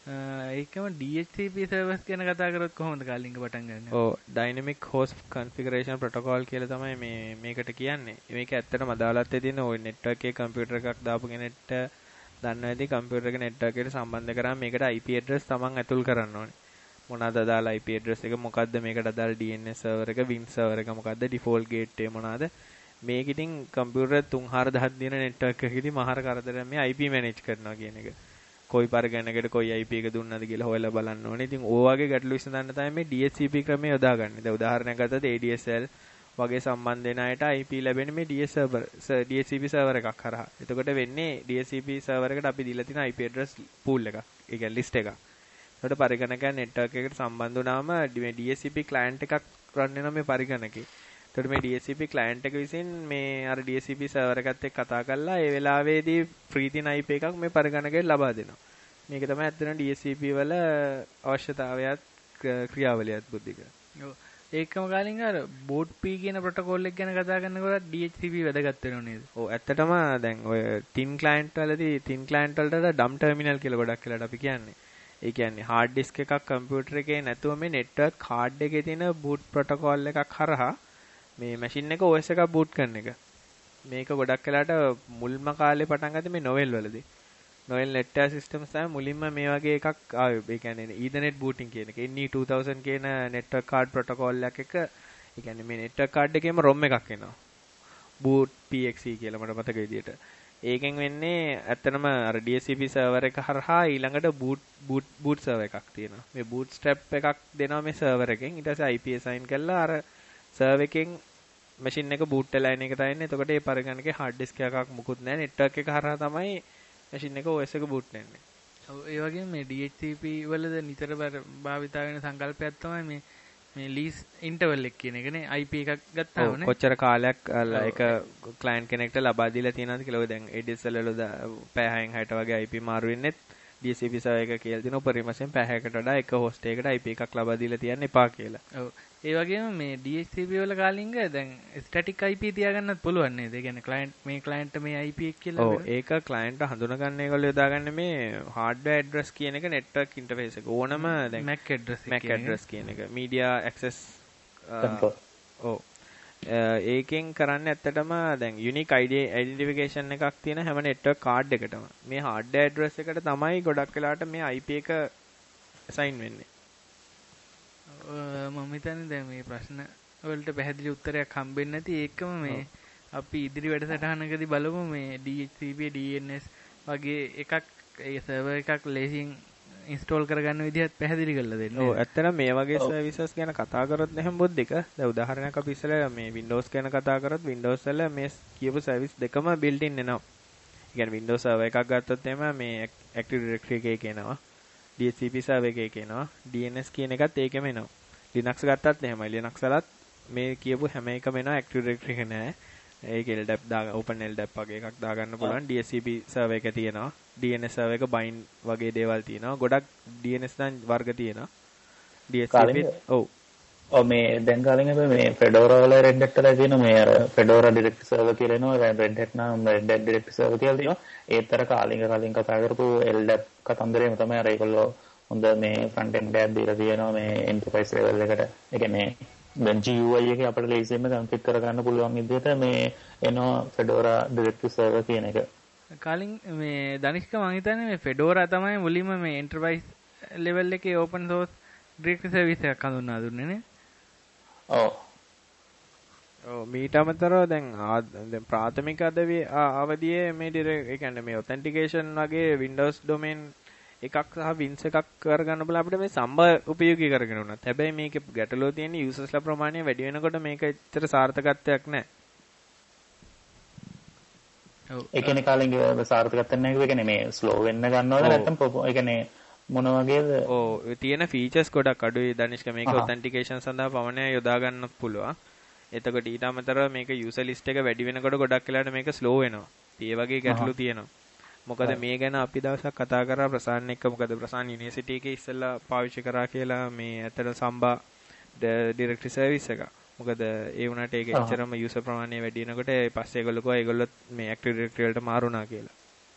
ඒකම D H C P servers ගැන කතා කරොත් කොහොමද කාලින්ග පටන් ගන්න? ඔව් dynamic host configuration protocol කියලා තමයි මේ මේකට කියන්නේ. මේක ඇත්තටම අදාළත්වයේ තියෙන ওই network එකේ computer එකක් දාපු කෙනෙක්ට දන්නවා ඇති computer එක network එකට සම්බන්ධ කරාම මේකට I P address තමන් ඇතුල් කරන්න ඕනේ. මොනවාද අදාළ I P address එක මොකද්ද මේකට අදාළ D N S server එක Win server එක මොකද්ද default gateway මොනවාද මේක ඉතින් computer තුන් හාර දහයක් දින network එකකදී මහර කරදරයක් මේ I P manage කරනවා කියන එක. කොයි පරිගණකයකට කොයි I P එක දුන්නද කියලා හොයලා බලන්න ඕනේ. ඉතින් ඕ වගේ ගැටලු විසඳන්න තමයි මේ D H C P ක්‍රමය යොදාගන්නේ. දැන් උදාහරණයක් ගත්තොත් A D S L වගේ සම්බන්ධ වෙන අයට I P ලැබෙන්නේ මේ D H C P server එකක් කරා. එතකොට වෙන්නේ D H C P server එකට අපි දීලා තියෙන I P address pool එකක්. ඒ කියන්නේ list එකක්. එතකොට පරිගණකයන් network එකට සම්බන්ධ වුණාම මේ D H C P client එකක් run වෙනවා මේ පරිගණකේ. එතකොට මේ D H C P client එක විසින් මේ අර D H C P server එකත් එක්ක කතා කරලා ඒ වෙලාවේදී free තින I P එකක් මේ පරිගණකයට ලබා දෙනවා. මේක තමයි ඇත්තටම D H C P වල අවශ්‍යතාවයත් ක්‍රියාවලියත් බුද්ධික. ඔව්. ඒකම කාලින් අර boot P කියන protocol එක ගැන කතා කරනකොට D H C P වැදගත් වෙනව නේද? ඔව් ඇත්තටම දැන් ඔය thin client වලදී thin client වලට dumb terminal කියලා ගොඩක් වෙලාට අපි කියන්නේ. ඒ කියන්නේ hard disk එකක් computer එකේ නැතුව මේ network card එකේ තියෙන boot protocol එකක් හරහා මේ machine එක O S එකක් boot කරන එක. මේක ගොඩක් වෙලාට මුල්ම කාලේ පටන් ගත්තේ මේ novel වලදී. novel network systems තමයි මුලින්ම මේ වගේ එකක් ආවේ. ඒ කියන්නේ Ethernet booting කියන එක. N E two thousand කියන network card protocol එකක් එක. ඒ කියන්නේ මේ network card එකේම ROM එකක් එනවා. boot P X E කියලා මට මතක විදියට. ඒකෙන් වෙන්නේ ඇත්තනම අර D H C P server එක හරහා ඊළඟට boot boot boot server එකක් තියෙනවා. මේ bootstrap එකක් දෙනවා මේ server එකෙන්. ඊට පස්සේ I P assign කරලා අර server එකෙන් machine එක boot වෙලා එන එක තමයි. එතකොට ඒ පරිගණකේ hard disk එකක් මුකුත් නැහැ. network එක හරහා තමයි machine එක O S එක boot වෙන්නේ. ඔව් ඒ වගේම මේ D H C P වලද නිතර භාවිතා වෙන සංකල්පයක් තමයි මේ මේ ලීස් ඉන්ටර්වල් එක කියන එකනේ. I P එකක් ගත්තාම නේ කොච්චර කාලයක් ඒක ක්ලයන්ට් කෙනෙක්ට ලබා දීලා තියෙනවද කියලා. ඔය දැන් A D S L වල පැය හයෙන් හයට වගේ I P මාරු වෙන්නෙත් D H C P server එක කියලා දින උපරිම වශයෙන් පැය හයකට වඩා එක හොස්ට් එකකට I P එකක් ලබා දීලා තියන්න එපා කියලා. ඔව් ඒ වගේම මේ D H C P වල කාලින්ග දැන් ස්ටැටික් I P තියාගන්නත් පුළුවන් නේද? ඒ කියන්නේ ක්ලයන්ට් මේ ක්ලයන්ට් මේ I P එක කියලා. ඔව් ඒක ක්ලයන්ට් හඳුනගන්න ඒගොල්ලෝ යොදාගන්නේ මේ hardware address කියන එක network interface එක. ඕනම දැන් MAC address MAC address කියන එක. media access control. ඔව් ඒකෙන් කරන්නේ ඇත්තටම දැන් unique I D identification එකක් තියෙන හැම network card එකටම මේ hardware address එකට තමයි ගොඩක් වෙලාවට මේ I P එක assign වෙන්නේ. මම හිතන්නේ දැන් මේ ප්‍රශ්න වලට පැහැදිලි උත්තරයක් හම්බෙන්නේ නැති ඒකම මේ අපි ඉදිරි වැඩසටහනකදී බලමු මේ D H C P D N S වගේ එකක් ඒ සර්වර් එකක් ලේසියෙන් ඉන්ස්ටෝල් කරගන්න විදිහත් පැහැදිලි කරලා දෙන්න. ඔව් ඇත්තටම මේ වගේ සර්විසස් ගැන කතා කරොත් එහෙනම් බොද්දික දැන් උදාහරණයක් අපි ඉස්සෙල්ලා මේ Windows ගැන කතා කරොත් Windows වල මේ කියපු සර්විස් දෙකම built in එනවා. ඒ කියන්නේ Windows server එකක් ගත්තොත් එහෙම මේ Active Directory එකේ එනවා. D H C P server එකේ එනවා. D N S කියන එකත් ඒකෙම එනවා. Linux ගත්තත් එහෙමයි. Linux වලත් මේ කියපු හැම එකම එනවා. Active Directory එක නෑ. ඒක L D A P දා open L D A P වගේ එකක් දාගන්න පුළුවන්. D H C P server එක තියෙනවා. D N S server එක bind වගේ දේවල් තියෙනවා. ගොඩක් D N S දැන් වර්ග තියෙනවා. D H C P ඔව්. ඔව් මේ දැන් කාලෙන් අපි මේ Fedora වල Red Hat වල තියෙන මේ අර Fedora Directory server කියලා එනවා. දැන් Red Hat නම් Red Hat Directory server කියලා තියෙනවා. ඒතර කාලෙන් කාලෙන් කතා කරපු L D A P කතන්දරේම තමයි අර ඒගොල්ලෝ හොඳ මේ front end app දීලා තියෙනවා මේ enterprise level එකට. ඒ කියන්නේ දැන් G U I එකේ අපිට ලේසියෙන්ම configure කරගන්න පුළුවන් විදිහට මේ එනවා Fedora Directory server කියන එක. කාලින් මේ දනිෂ්ක මම හිතන්නේ මේ Fedora තමයි මුලින්ම මේ enterprise level එකේ open source directory service එකක් හඳුන්වා දුන්නේ නේ. ඔව්. ඔව් මීට අමතරව දැන් දැන් ප්‍රාථමික අවධියේ මේ ඒ කියන්නේ මේ authentication වගේ Windows domain එකක් සහ Wins එකක් කරගන්න බල අපිට මේ සම්බ උපයෝගී කරගෙන උනත්. හැබැයි මේකේ ගැටලුව තියෙන්නේ users ලා ප්‍රමාණය වැඩි වෙනකොට මේක ඇත්තට සාර්ථකත්වයක් නැහැ. ඔව් ඒ කියන්නේ කාලෙන් සාර්ථකත්වයක් නැහැ. ඒ කියන්නේ මේ slow වෙන්න ගන්නවද නැත්නම් ඒ කියන්නේ මොන වගේද? ඔව් තියෙන features ගොඩක් අඩුයි දනිෂ්ක මේක authentication සඳහා පවණය යොදා ගන්නත් පුළුවන්. එතකොට ඊට අමතරව මේක user list එක වැඩි වෙනකොට ගොඩක් වෙලාවට මේක slow වෙනවා. ඒ වගේ ගැටලු තියෙනවා. මොකද මේ ගැන අපි දවසක් කතා කරා ප්‍රසාන් එක්ක. මොකද ප්‍රසාන් යුනිවර්සිටි එකේ ඉස්සෙල්ලා පාවිච්චි කරා කියලා මේ ඇත්තට සම්බා ඩිරෙක්ටරි සර්විස් එක. මොකද ඒ වුණාට ඒක එච්චරම යූසර් ප්‍රමාණය වැඩි වෙනකොට පස්සේ ඒගොල්ලෝ කිව්වා ඒගොල්ලෝ මේ ඇක්ටිව් ඩිරෙක්ටරි වලට මාරුණා කියලා.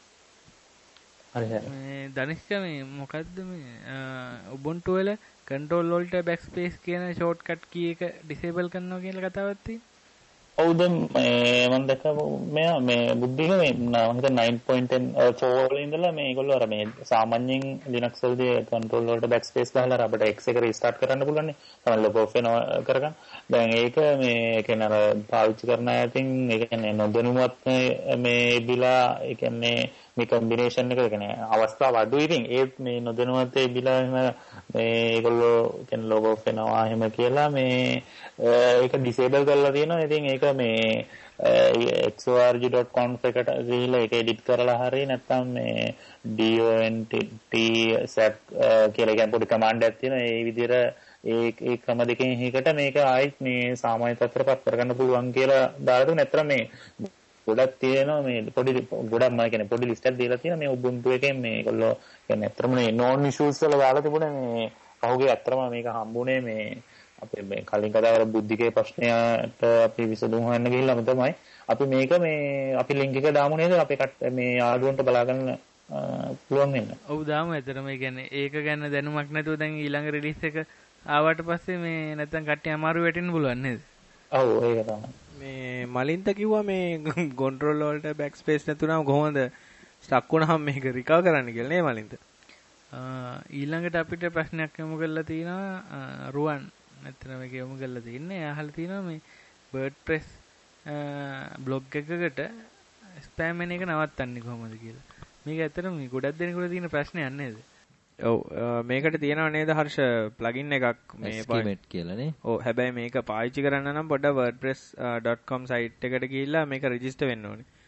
හරි හරි. මේ දනිෂ්ක මේ මොකද්ද මේ Ubuntu වල control alt backspace කියන shortcut key එක disable කරනවා කියලා කතාවක් තියෙනවා. ඔව් දැන් මේ මම දැක්කා මෙයා මේ බුද්ධික මේ මම හිතන්නේ nine point four වල ඉඳලා මේ ඒගොල්ලෝ අර මේ සාමාන්‍යයෙන් Linux වලදී control වලට backspace ගහලා අපිට X එක restart කරන්න පුළුවන් නේ. තමයි log off වෙනවා කරගන්න. දැන් ඒක මේ ඒ කියන්නේ අර පාවිච්චි කරන අය අතින් ඒ කියන්නේ නොදැනුවත් මේ ඉබිලා ඒ කියන්නේ මේ combination එක කියන්නේ අවස්ථාව අඩුයි. ඉතින් ඒත් මේ නොදැනුවත් ඉබිලා එහෙම මේ ඒගොල්ලෝ කියන්නේ log off වෙනවා එහෙම කියලා මේ ඒක disable කරලා තියෙනවා. ඉතින් ඒක මේ xorg dot conf එකට ගිහිල්ලා ඒක edit කරලා හරිය නැත්නම් මේ dont sap කියලා කියන පොඩි command එකක් තියෙනවා. ඒ විදිහට ඒ ඒ ක්‍රම දෙකෙන් එකකට මේක ආයෙත් මේ සාමාන්‍ය තත්ත්වයකට කරගන්න පුළුවන් කියලා දාලා දුන්නා. නැත්නම් මේ ගොඩක් තියෙනවා මේ පොඩි ගොඩක් මම කියන්නේ පොඩි ලිස්ට් එකක් දීලා තියෙනවා මේ Ubuntu එකෙන් මේ ඒගොල්ලෝ කියන්නේ අත්‍තරම මේ non issues වල දාලා තිබුණේ මේ කවුගේ අත්‍තරම මේක හම්බුනේ මේ අපේ මේ කලින් කතා කරපු බුද්ධිකේ ප්‍රශ්නයට අපි විසඳුම් හොයන්න ගිහිල්ලාම තමයි අපි මේක මේ අපි link එක දාමු නේද අපේ මේ ආඩුවන්ට බලා ගන්න පුළුවන් වෙන්න. ඔව් දාමු. ඇත්තටම ඒ කියන්නේ ඒක ගැන දැනුමක් නැතුව දැන් ඊළඟ රිලීස් එක ආවට පස්සේ මේ නැත්තම් කට්ටිය අමාරු වෙටෙන්න පුළුවන් නේද? ඔව් ඒක තමයි. මේ මලින්ත කිව්වා මේ control වලට backspace නැතුණාම කොහොමද ස්ටක් වුණාම මේක රිකවර් කරන්න කියලා නේ මලින්ත. ඊළඟට අපිට ප්‍රශ්නයක් යොමු කරලා තිනවා රුවන්. නැත්නම් මේක යොමු කරලා තින්නේ අහලා තිනවා මේ WordPress බ්ලොග් එකකට ස්පෑම් එන එක නවත්තන්නේ කොහොමද කියලා. මේක ඇත්තටම මේ ගොඩක් දෙනෙකුට තියෙන ප්‍රශ්නයක් නේද? ඔව් මේකට තියෙනව නේද හර්ෂ ප්ලගින් එකක් මේ Schemate කියලා නේ. ඔව් හැබැයි මේක පාවිච්චි කරන්න නම් පොඩ්ඩක් wordpress dot com site එකට ගිහිල්ලා මේක රෙජිස්ටර් වෙන්න ඕනේ.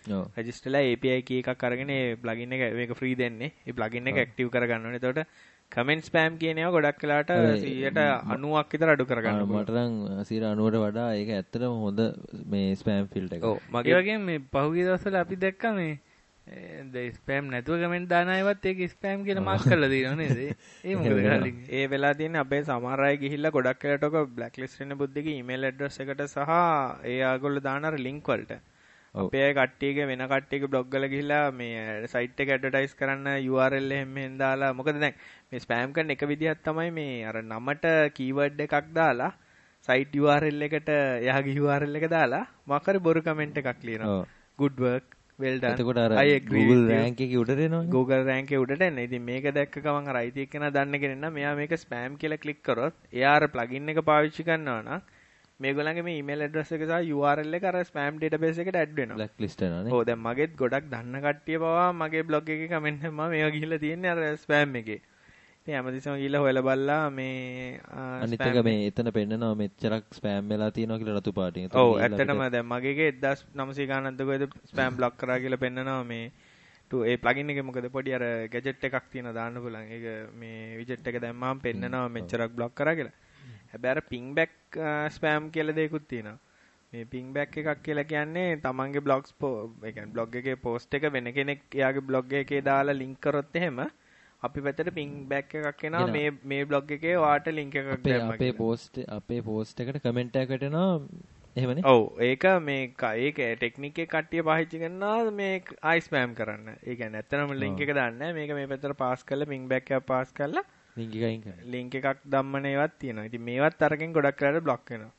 ඔව්. රෙජිස්ටර්ලා A P I key එකක් අරගෙන ඒ plugin එක මේක free දෙන්නේ. ඒ plugin එක active කරගන්න ඕනේ. එතකොට comment spam කියන ඒවා ගොඩක් වෙලාට සීයට අනූවක් විතර අඩු කරගන්න පුළුවන්. මට නම් සීයට අනූවට වඩා ඒක ඇත්තටම හොඳ මේ spam filter එක. ඔව්. මගේ වගේ මේ පහුගිය දවස්වල අපි දැක්කා මේ ඒ ස්පෑම් නැතුව කමෙන්ට් දාන අයවත් ඒක ස්පෑම් කියලා මාක් කරලා තියෙනවා නේද? ඒ මොකද කරන්නේ? ඒ වෙලා තියෙන්නේ අපේ සමහර අය ගිහිල්ලා ගොඩක් වෙලාට ඔක බ්ලැක් ලිස්ට් වෙන බුද්ධිගේ ඊමේල් ඇඩ්‍රස් එකට සහ ඒ ආගොල්ලෝ දාන අර ලින්ක් වලට අපේ අය කට්ටියගේ වෙන කට්ටියගේ බ්ලොග් වල ගිහිල්ලා මේ සයිට් එක ඇඩ්වර්ටයිස් කරන්න U R L එහෙම මෙහෙන් දාලා මොකද දැන් මේ ස්පෑම් කරන එක විදිහක් තමයි මේ අර නමට කීවර්ඩ් එකක් දාලා සයිට් U R L එකට එයාගේ U R L එක දාලා මොකක් හරි බොරු කමෙන්ට් එකක් ලියනවා. good work well done. එතකොට අර Google rank එකේ උඩට එනවනේ. Google rank එකේ උඩට එන්නේ. ඉතින් මේක දැක්ක ගමන් අර අයිති එක්කෙනා දන්න කෙනෙක් නම් මෙයා මේක ස්පෑම් කියලා ක්ලික් කරොත් එයා අර plugin එක පාවිච්චි කරනවා නම් මේගොල්ලන්ගේ මේ email address එක සහ U R L එක අර spam database එකට add වෙනවා. blacklist වෙනවානේ. ඔව් දැන් මගෙත් ගොඩක් දන්න කට්ටිය පවා මගේ blog එකේ comment එක මම මේවා ගිහිල්ලා තියෙන්නේ අර spam එකේ. ඉතින් හැමතිස්සම ගිහිල්ලා හොයලා බලලා මේ අනිත් එක මේ එතන පෙන්නනවා මෙච්චරක් spam වෙලා තියෙනවා කියලා රතු පාටින්. ඔව් ඇත්තටම දැන් මගේගේ එක්දාස් නවසිය ගානක් කොහෙද spam block කරා කියලා පෙන්නනවා මේ ඒ plugin එකේ මොකද පොඩි අර gadget එකක් තියෙනවා දාන්න පුළුවන්. ඒක මේ widget එක දැම්මම පෙන්නනවා මෙච්චරක් block කරා කියලා. හැබැයි අර ping back spam කියලා දෙයක්ත් තියෙනවා. මේ ping back එකක් කියලා කියන්නේ තමන්ගේ blogs ඒ කියන්නේ blog එකේ post එක වෙන කෙනෙක් එයාගේ blog එකේ දාලා link කරොත් එහෙම අපි පැත්තට ping back එකක් එනවා මේ මේ blog එකේ ඔයාට link එකක් දැම්මා අපේ post අපේ post එකට comment එකකට එනවා එහෙමනේ. ඔව් ඒක මේ ඒක ටෙක්නික් එක කට්ටිය පාවිච්චි කරනවා මේ ආයි ස්පෑම් කරන්න. ඒ කියන්නේ ඇත්තටම link එක දාන්නේ නැහැ. මේක මේ පැත්තට pass කරලා ping back එක pass කරලා link එකකින් කරනවා. link එකක් ධම්මන ඒවත් තියෙනවා. ඉතින් මේවත් අරකින් ගොඩක් කරලා block වෙනවා.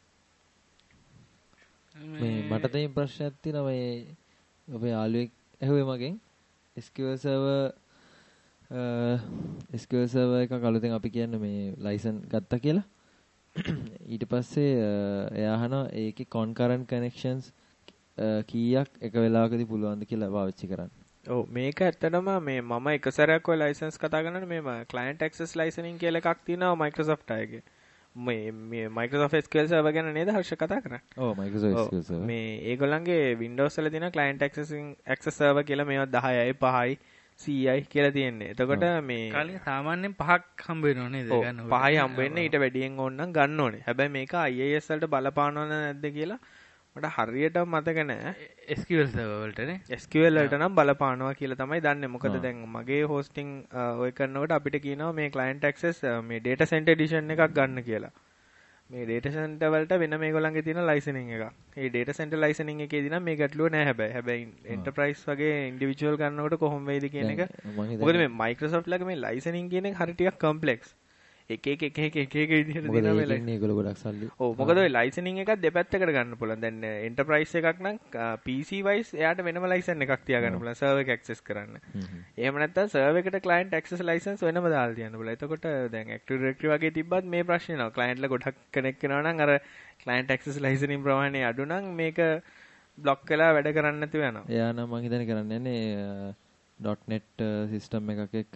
මේ මට තියෙන ප්‍රශ්නයක් තියෙනවා මේ ඔබේ යාළුවෙක් ඇහුවේ මගෙන් S Q L server S Q L server එකක් අලුතෙන් අපි කියන්නේ මේ license ගත්තා කියලා. ඊට පස්සේ එයා අහනවා ඒකේ concurrent connections කීයක් එක වෙලාවකදී පුළුවන්ද කියලා පාවිච්චි කරන්න. ඔව් මේක ඇත්තටම මේ මම එක සැරයක් ඔය license කතා කරනකොට මේ client access licensing කියලා එකක් තියෙනවා Microsoft අයගේ. මේ මේ Microsoft S Q L server ගැන නේද හර්ෂ කතා කරන්නේ? ඔව් Microsoft S Q L server. මේ ඒගොල්ලන්ගේ Windows වල තියෙන client accessing access server කියලා මේවා දහයයි පහයි සීයි කියලා තියෙන්නේ. එතකොට මේ කාලේ සාමාන්‍යයෙන් පහක් හම්බ වෙනව නේද ගන්න. පහයි හම්බ වෙන්නේ ඊට වැඩියෙන් ඕන නම් ගන්න ඕනේ. හැබැයි මේක I I S වලට බලපානවද නැද්ද කියලා මට හරියට මතක නැහැ. S Q L server වලටනේ. S Q L වලට නම් බලපානවා කියලා තමයි දන්නේ. මොකද දැන් මගේ hosting ඔය කරනකොට අපිට කියනවා මේ client access මේ data center edition එකක් ගන්න කියලා. මේ data center වලට වෙන මේගොල්ලන්ගේ තියෙන licensing එකක්. ඒ data center licensing එකේදී නම් මේ ගැටලුව නැහැ හැබැයි. හැබැයි enterprise වගේ individual කරනකොට කොහොම වෙයිද කියන එක. මොකද මේ Microsoft ලගේ මේ licensing කියන එක හරි ටිකක් complex. එක එක එක එක එක එක විදිහට දෙනවා මේ license. ඒගොල්ලෝ ගොඩක් සල්ලි. ඔව් මොකද ඔය licensing එකක් දෙපැත්තකට ගන්න පුළුවන්. දැන් enterprise එකක් නම් P C wise එයාට වෙනම license එකක් තියාගන්න පුළුවන් server එක access කරන්න. එහෙම නැත්නම් server එකට client access license වෙනම දාලා තියන්න පුළුවන්. එතකොට දැන් Active Directory වගේ තිබ්බත් මේ ප්‍රශ්නේ නෑ. client ලා ගොඩක් connect වෙනවා නම් අර client access licensing ප්‍රමාණය අඩු නම් මේක block වෙලා වැඩ කරන්න නැතුව යනවා. එයා නම් මම හිතන්නේ කරන්නේ නැහැ .net system එකක් එක්ක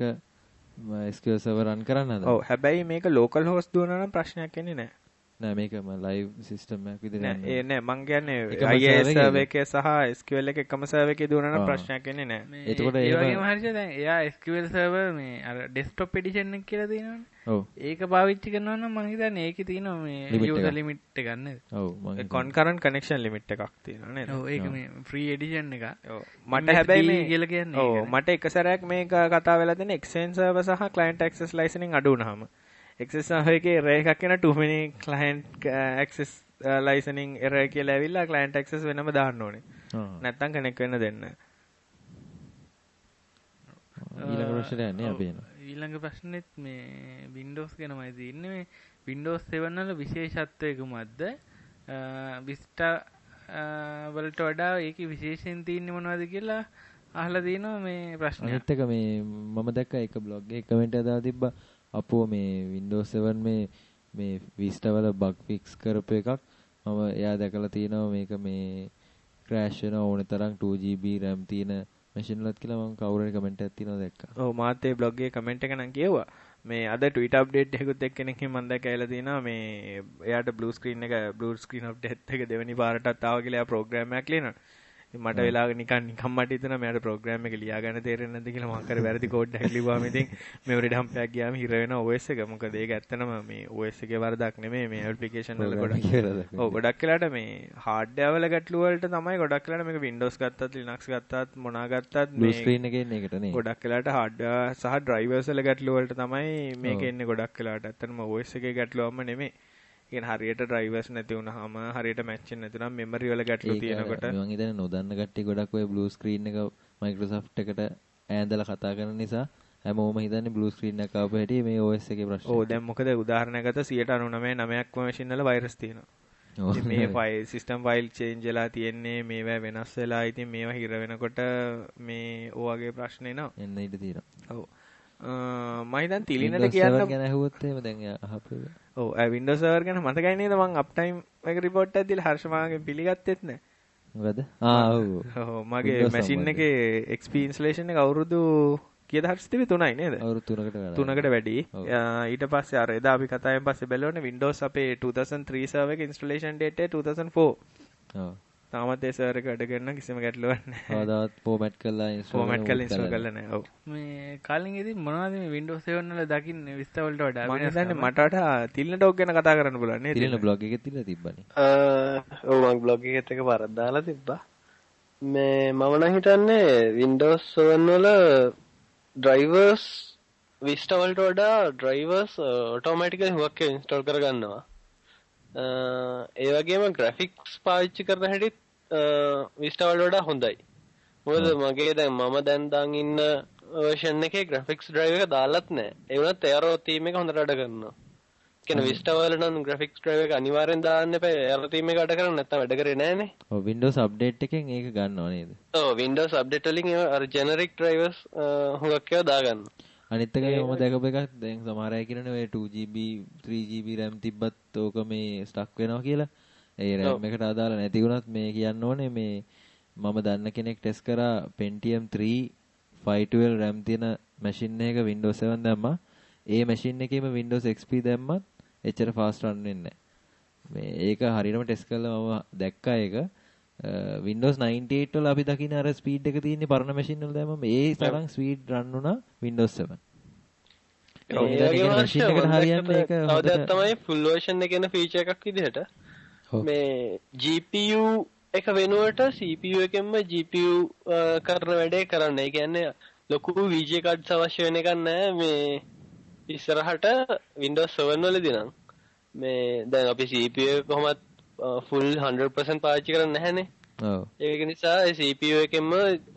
S Q L server run කරන්න හදනවා. ඔව් හැබැයි මේක local host දුවනවා නම් ප්‍රශ්නයක් එන්නේ නැහැ. නෑ මේක ම live system එකක් විදිහට නෑ ඒ නෑ මං කියන්නේ I I S server එකේ සහ S Q L එක එකම server එකේ දුවනවා නම් ප්‍රශ්නයක් එන්නේ නෑ. එතකොට ඒ වගේම හරියට දැන් එයා S Q L server මේ අර desktop edition එක කියලා තියෙනවනේ. ඔව්. ඒක පාවිච්චි කරනවා නම් මං හිතන්නේ ඒකේ තියෙනවා මේ user limit එකක් නේද? ඔව් මං concurrent connection limit එකක් තියෙනවා නේද? ඔව් ඒක මේ free edition එක. ඔව් මට හැබැයි මේ කියලා කියන්නේ ඔව් මට එක සැරයක් මේක කතා වෙලා දෙන exchange server සහ client access licensing අඩු වුණාම access server එකේ error එකක් එන too many client access licensing error කියලා ඇවිල්ලා client access වෙනම දාන්න ඕනේ. නැත්තම් connect වෙන්න දෙන්න. ඊළඟ ප්‍රශ්නේ යන්නේ අපි එනවා. ඊළඟ ප්‍රශ්නෙත් මේ Windows ගැනමයි තියෙන්නේ. මේ Windows seven වල විශේෂත්වය කුමක්ද? Vista වලට වඩා ඒකේ විශේෂයෙන් තියෙන්නේ මොනවද කියලා අහලා දිනවා මේ ප්‍රශ්නේ. අනිත් එක මේ මම දැක්ක එක blog එකේ comment එක දාලා තිබ්බා අපෝ මේ Windows seven මේ මේ Vista වල bug fix කරපු එකක් මම එයා දැකලා තියෙනවා මේක මේ crash වෙන ඕනේ තරම් two G B RAM තියෙන machine වලත් කියලා මම කවුරුහරි comment එකක් තියෙනවා දැක්කා. ඔව් මාත් ඒ blog එකේ comment එක නම් කියුවා. මේ අද Twitter update එකකුත් එක්කෙනෙක්ගෙන් මම දැකලා තියෙනවා මේ එයාට blue screen එක blue screen update එක දෙවෙනි පාරටත් ආවා කියලා එයා program එකක් ලියනවා. මට වෙලාවක නිකන් නිකන් මට හිතුණා මට ප්‍රෝග්‍රෑම් එක ලියා ගන්න තේරෙන්නේ නැද්ද කියලා මම කර වැරදි කෝඩ් එකක් ලිව්වාම ඉතින් මෙමරි ඩම්ප් එකක් ගියාම හිර වෙනවා O S එක. මොකද ඒක ඇත්තටම මේ O S එකේ වරදක් නෙමෙයි මේ ඇප්ලිකේෂන් වල ගොඩක්. ඔව් ගොඩක් වෙලාට මේ හાર્ඩ්වෙයාර් වල ගැටලු වලට තමයි ගොඩක් වෙලාට මේක Windows ගත්තත් Linux ගත්තත් මොනවා ගත්තත් මේ ස්ක්‍රීන් එකේ ඉන්නේ ඒකට නේ. ගොඩක් වෙලාට හાર્ඩ්වෙයාර් සහ ඩ්‍රයිවර්ස් වල ගැටලු වලට තමයි මේක එන්නේ ගොඩක් වෙලාට. ඇත්තටම O S එකේ ගැටලුවක්ම නෙමෙයි. කියන්නේ හරියට ඩ්‍රයිවර්ස් නැති වුනහම හරියට මැච් වෙන්නේ නැතුනම් මෙමරි වල ගැටලු තියෙනකොට මම හිතන්නේ නොදන්න කට්ටිය ගොඩක් ඔය බ්ලූ ස්ක්‍රීන් එක Microsoft එකට ඈඳලා කතා කරන නිසා හැමෝම හිතන්නේ බ්ලූ ස්ක්‍රීන් එකක් ආපු හැටි මේ O S එකේ ප්‍රශ්නේ. ඔව් දැන් මොකද උදාහරණයක් ගත්තා සියයට අනූනවය නවයක්ම මැෂින් වල වෛරස් තියෙනවා. මේ ෆයිල් සිස්ටම් ෆයිල් චේන්ජ් වෙලා තියෙන්නේ මේවා වෙනස් වෙලා ඉතින් මේවා හිර වෙනකොට මේ ඔයගේ ප්‍රශ්න එනවා. එන්න ඉඩ තියෙනවා. ඔව්. මම හිතන් තිලිනට කියන්න ගැන ඇහුවොත් එහෙම දැන් අහපේ. ඔව් ඒ Windows server ගැන මතකයි නේද මම අප් ටයිම් එක report එකක් දීලා හර්ෂ මාගෙන් පිළිගත්තෙත් නෑ. මොකද? ආ ඔව්. ඔව් මගේ මැෂින් එකේ X P installation එක අවුරුදු කීයද හර්ෂ තිබේ තුනයි නේද? අවුරුදු තුනකට වැඩි. තුනකට වැඩි. ඊට පස්සේ අර එදා අපි කතාවෙන් පස්සේ බැලුවනේ Windows අපේ two thousand three server එකේ installation date එක two thousand four. ඔව්. තාමත් ඒ සර්වර් එක වැඩ කරන කිසිම ගැටලුවක් නැහැ. කවදාවත් ෆෝමැට් කරලා ඉන්ස්ටෝල් ෆෝමැට් කරලා ඉන්ස්ටෝල් කරලා නැහැ. ඔව්. මේ කලින් ඉතින් මොනවද මේ Windows seven වල දකින්නේ විස්තර වලට වඩා මම හිතන්නේ මට වඩා තිලින ඩොග් ගැන කතා කරන්න පුළුවන් නේද? තිලින බ්ලොග් එකේ තියලා තිබ්බනේ. ඔව් මම බ්ලොග් එකෙත් එක පාරක් දාලා තිබ්බා. මේ මම නම් හිතන්නේ Windows seven වල drivers Vista වලට වඩා drivers automatically හුඟක් install කරගන්නවා. ඒ වගේම graphics පාවිච්චි කරන හැටි Vista වලට වඩා හොඳයි. මොකද මගේ දැන් මම දැන් දාන් ඉන්න version එකේ graphics drive එක දාලත් නැහැ. ඒ වුණත් Aero theme එක හොඳට වැඩ කරනවා. කියන්නේ Vista වල නම් graphics drive එක අනිවාර්යෙන් දාන්න එපා. Aero theme එක වැඩ කරන්නේ නැත්නම් වැඩ කරේ නැහනේ. ඔව් Windows update එකෙන් ඒක ගන්නව නේද? ඔව් Windows update වලින් අර generic drivers හුඟක් ඒවා දාගන්න. අනිත් එක මම දැකපු එකක් දැන් සමහර අය කියනනේ ඔය two G B three G B RAM තිබ්බත් ඕක මේ ස්ටක් වෙනවා කියලා. ඒ RAM එකට අදාළ නැති වුණත් මේ කියන්න ඕනේ මේ මම දන්න කෙනෙක් ටෙස්ට් කරා Pentium three five twelve RAM තියෙන මැෂින් එකක Windows seven දැම්මා. ඒ මැෂින් එකේම Windows X P දැම්මත් එච්චර fast run වෙන්නේ නැහැ. මේ ඒක හරියටම ටෙස්ට් කරලා මම දැක්කා ඒක. Windows ninety-eight වල අපි දකින්න අර ස්පීඩ් එක තියෙන්නේ පරණ මැෂින් වල දැම්මම ඒ තරම් ස්පීඩ් රන් වුණා Windows seven. ඒ වගේම මැෂින් එකට හරියන්නේ ඒක හොඳට තමයි full version එකේ එන feature එකක් විදිහට මේ G P U එක වෙනුවට C P U එකෙන්ම G P U කරන වැඩේ කරන්න. ඒ කියන්නේ ලොකු V G A cards අවශ්‍ය වෙන එකක් නැහැ මේ ඉස්සරහට Windows seven වලදී නම් මේ දැන් අපි C P U එක කොහොමත් full one hundred percent පාවිච්චි කරන්නේ නැහැනේ. ඔව්. ඒක නිසා ඒ C P U එකෙන්ම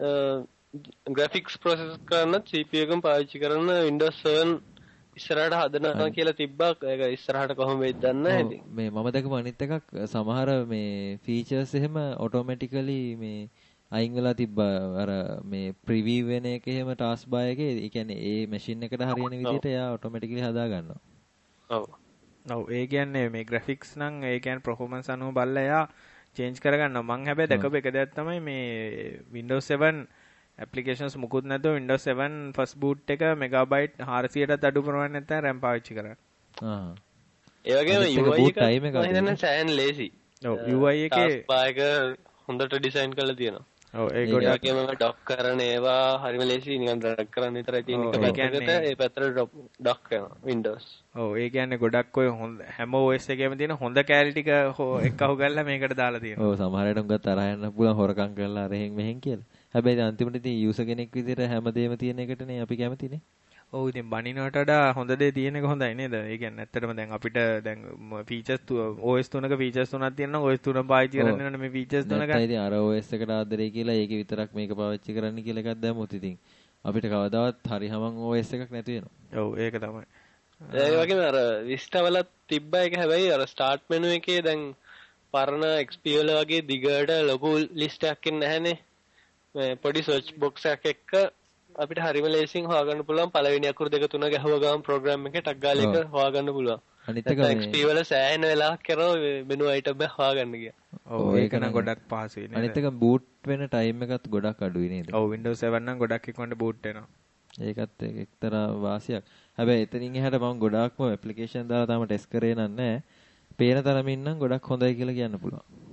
graphics process කරන C P U එකම පාවිච්චි කරන Windows seven ඉස්සරහට හදනවා කියලා තිබ්බා. ඒක ඉස්සරහට කොහොම වෙයිද දන්නේ නැහැ ඉතින්. මේ මම දැකපු අනිත් එකක් සමහර මේ features එහෙම automatically මේ අයින් වෙලා තිබ්බා. අර මේ preview වෙන එක එහෙම task bar එකේ ඒ කියන්නේ ඒ machine එකට හරියන විදිහට එයා automatically හදා ගන්නවා. ඔව්. ඔව් ඒ කියන්නේ මේ graphics නම් ඒ කියන්නේ performance අනුව බලලා එයා change කරගන්නවා. මම හැබැයි දැකපු එක දෙයක් තමයි මේ Windows seven applications මුකුත් නැතුව Windows seven first boot එක megabyte four hundredටත් අඩු ප්‍රමාණයක් නැත්නම් RAM පාවිච්චි කරන්න. ආ. ඒ වගේම U I එක මම හිතන්නේ සෑහෙන ලේසි. ඔව් U I එකේ පායක හොඳට ඩිසයින් කරලා තියෙනවා. ඔව් ඒ ගොඩක්ම ඩොක් කරන ඒවා හරිම ලේසි නිකන් ඩ්‍රැග් කරන්න විතරයි තියෙන එක පැත්තකට ඒ පැත්තට ඩොක් කරනවා Windows. ඔව් ඒ කියන්නේ ගොඩක් ඔය හොඳ හැම O S එකේම තියෙන හොඳ කැලි ටික එක්කහුව ගල්ලා මේකට දාලා තියෙනවා. ඔව් සමහරවිට උඟ තරහ යන්න පුළුවන් හොරකම් කරලා අරහෙන් මෙහෙන් කියලා. හැබැයි අන්තිමට ඉතින් යූසර් කෙනෙක් විදිහට හැමදේම තියෙන එකටනේ අපි කැමතිනේ. ඔව් ඉතින් බනිනවට වඩා හොඳ දේ තියෙන එක හොඳයි නේද? ඒ කියන්නේ ඇත්තටම දැන් අපිට දැන් ෆීචර්ස් O S තුනක ෆීචර්ස් තුනක් තියෙනවා. O S තුන පාවිච්චි කරන්න වෙන මේ ෆීචර්ස් තුන ගන්න. ඉතින් අර O S එකට ආදරේ කියලා ඒකේ විතරක් මේක පාවිච්චි කරන්න කියලා එකක් දැම්මොත් ඉතින් අපිට කවදාවත් හරි හැමං O S එකක් නැති වෙනවා. ඔව් ඒක තමයි. ඒ වගේම අර Vista වල තිබ්බ එක හැබැයි අර start menu එකේ දැන් පරණ X P වල වගේ දිගට ලොකු list එකක් ඉන්නේ නැහනේ. මේ පොඩි search box එකක් එක්ක අපිට හරිම ලේසියෙන් හොයාගන්න පුළුවන් පළවෙනි අකුරු දෙක තුන ගැහුව ගමන් ප්‍රෝග්‍රෑම් එකේ ටක් ගාලා එක හොයාගන්න පුළුවන්. අනිත් එක මේ X P වල සෑහෙන වෙලාවක් කරනවා මෙනු අයිටම් එක හොයාගන්න ගියා. ඔව් ඒක නම් ගොඩක් පහසුයි නේද? අනිත් එක boot වෙන time එකත් ගොඩක් අඩුයි නේද? ඔව් Windows seven නම් ගොඩක් ඉක්මනට boot වෙනවා. ඒකත් එක්තරා වාසියක්. හැබැයි එතනින් එහාට මම ගොඩාක්ම ඇප්ලිකේෂන් දාලා තාම ටෙස්ට් කරේ නැහැ. පේන තරමින් නම් ගොඩක් හොඳයි කියලා කියන්න පුළුවන්.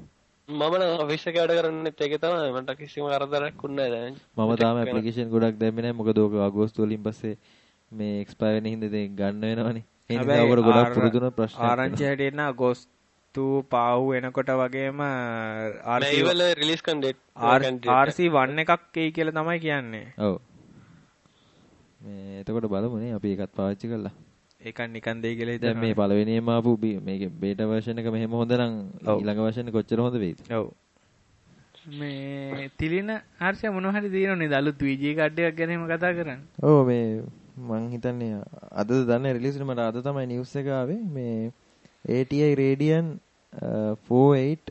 මම නම් ඔෆිස් එකේ වැඩ කරන්නේත් ඒකේ තමයි. මට කිසිම කරදරයක් උන්නේ නැහැ. මම තාම ඇප්ලිකේෂන් ගොඩක් දැම්මේ නැහැ. මොකද ඕක අගෝස්තු වලින් පස්සේ මේ එක්ස්පයර් වෙන හින්දා දැන් ගන්න වෙනවනේ. ඒ නිසා ඔකට ගොඩක් පුරුදුන ප්‍රශ්න. ආරංචි හැටියට නා අගෝස්තු පාහු වෙනකොට වගේම ආර් සී වල රිලීස් කන් ඩේට් ආර් සී වන් එකක් එයි කියලා තමයි කියන්නේ. ඔව්. මේ එතකොට බලමුනේ අපි ඒකත් පාවිච්චි කරලා. ඒකක් නිකන් දෙයි කියලා හිතනවා. දැන් මේ පළවෙනියම ආපු මේකේ බීටා version එක මෙහෙම හොඳ නම් ඊළඟ version එක කොච්චර හොඳ වෙයිද? ඔව්. මේ තිලින හර්ෂය මොනවා හරි තියෙනවනේ අලුත් වී ජී කාඩ් එකක් ගැන එහෙම කතා කරන්නේ. ඔව් මේ මං හිතන්නේ අදද දන්නේ රිලීස් වෙන මට අද තමයි නිවුස් එක ආවේ මේ A T I Radeon four eight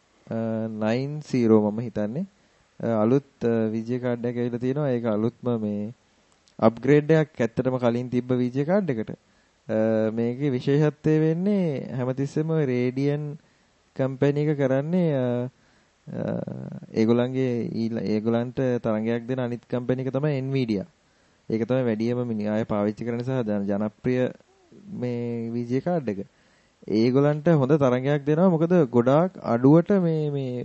nine zero මම හිතන්නේ අලුත් V G A කාඩ් එකක් ඇවිල්ලා තියෙනවා. ඒක අලුත්ම මේ අප්ග්‍රේඩ් එකක් ඇත්තටම කලින් තිබ්බ V G A කාඩ් එකට. මේකේ විශේෂත්වය වෙන්නේ හැමතිස්සෙම Radeon කම්පැනි එක කරන්නේ ඒගොල්ලන්ගේ ඒගොල්ලන්ට තරංගයක් දෙන අනිත් කම්පැනි එක තමයි Nvidia. ඒක තමයි වැඩියම අය පාවිච්චි කරන නිසා ජනප්‍රිය මේ V G A කාඩ් එක. ඒගොල්ලන්ට හොඳ තරංගයක් දෙනවා. මොකද ගොඩාක් අඩුවට මේ මේ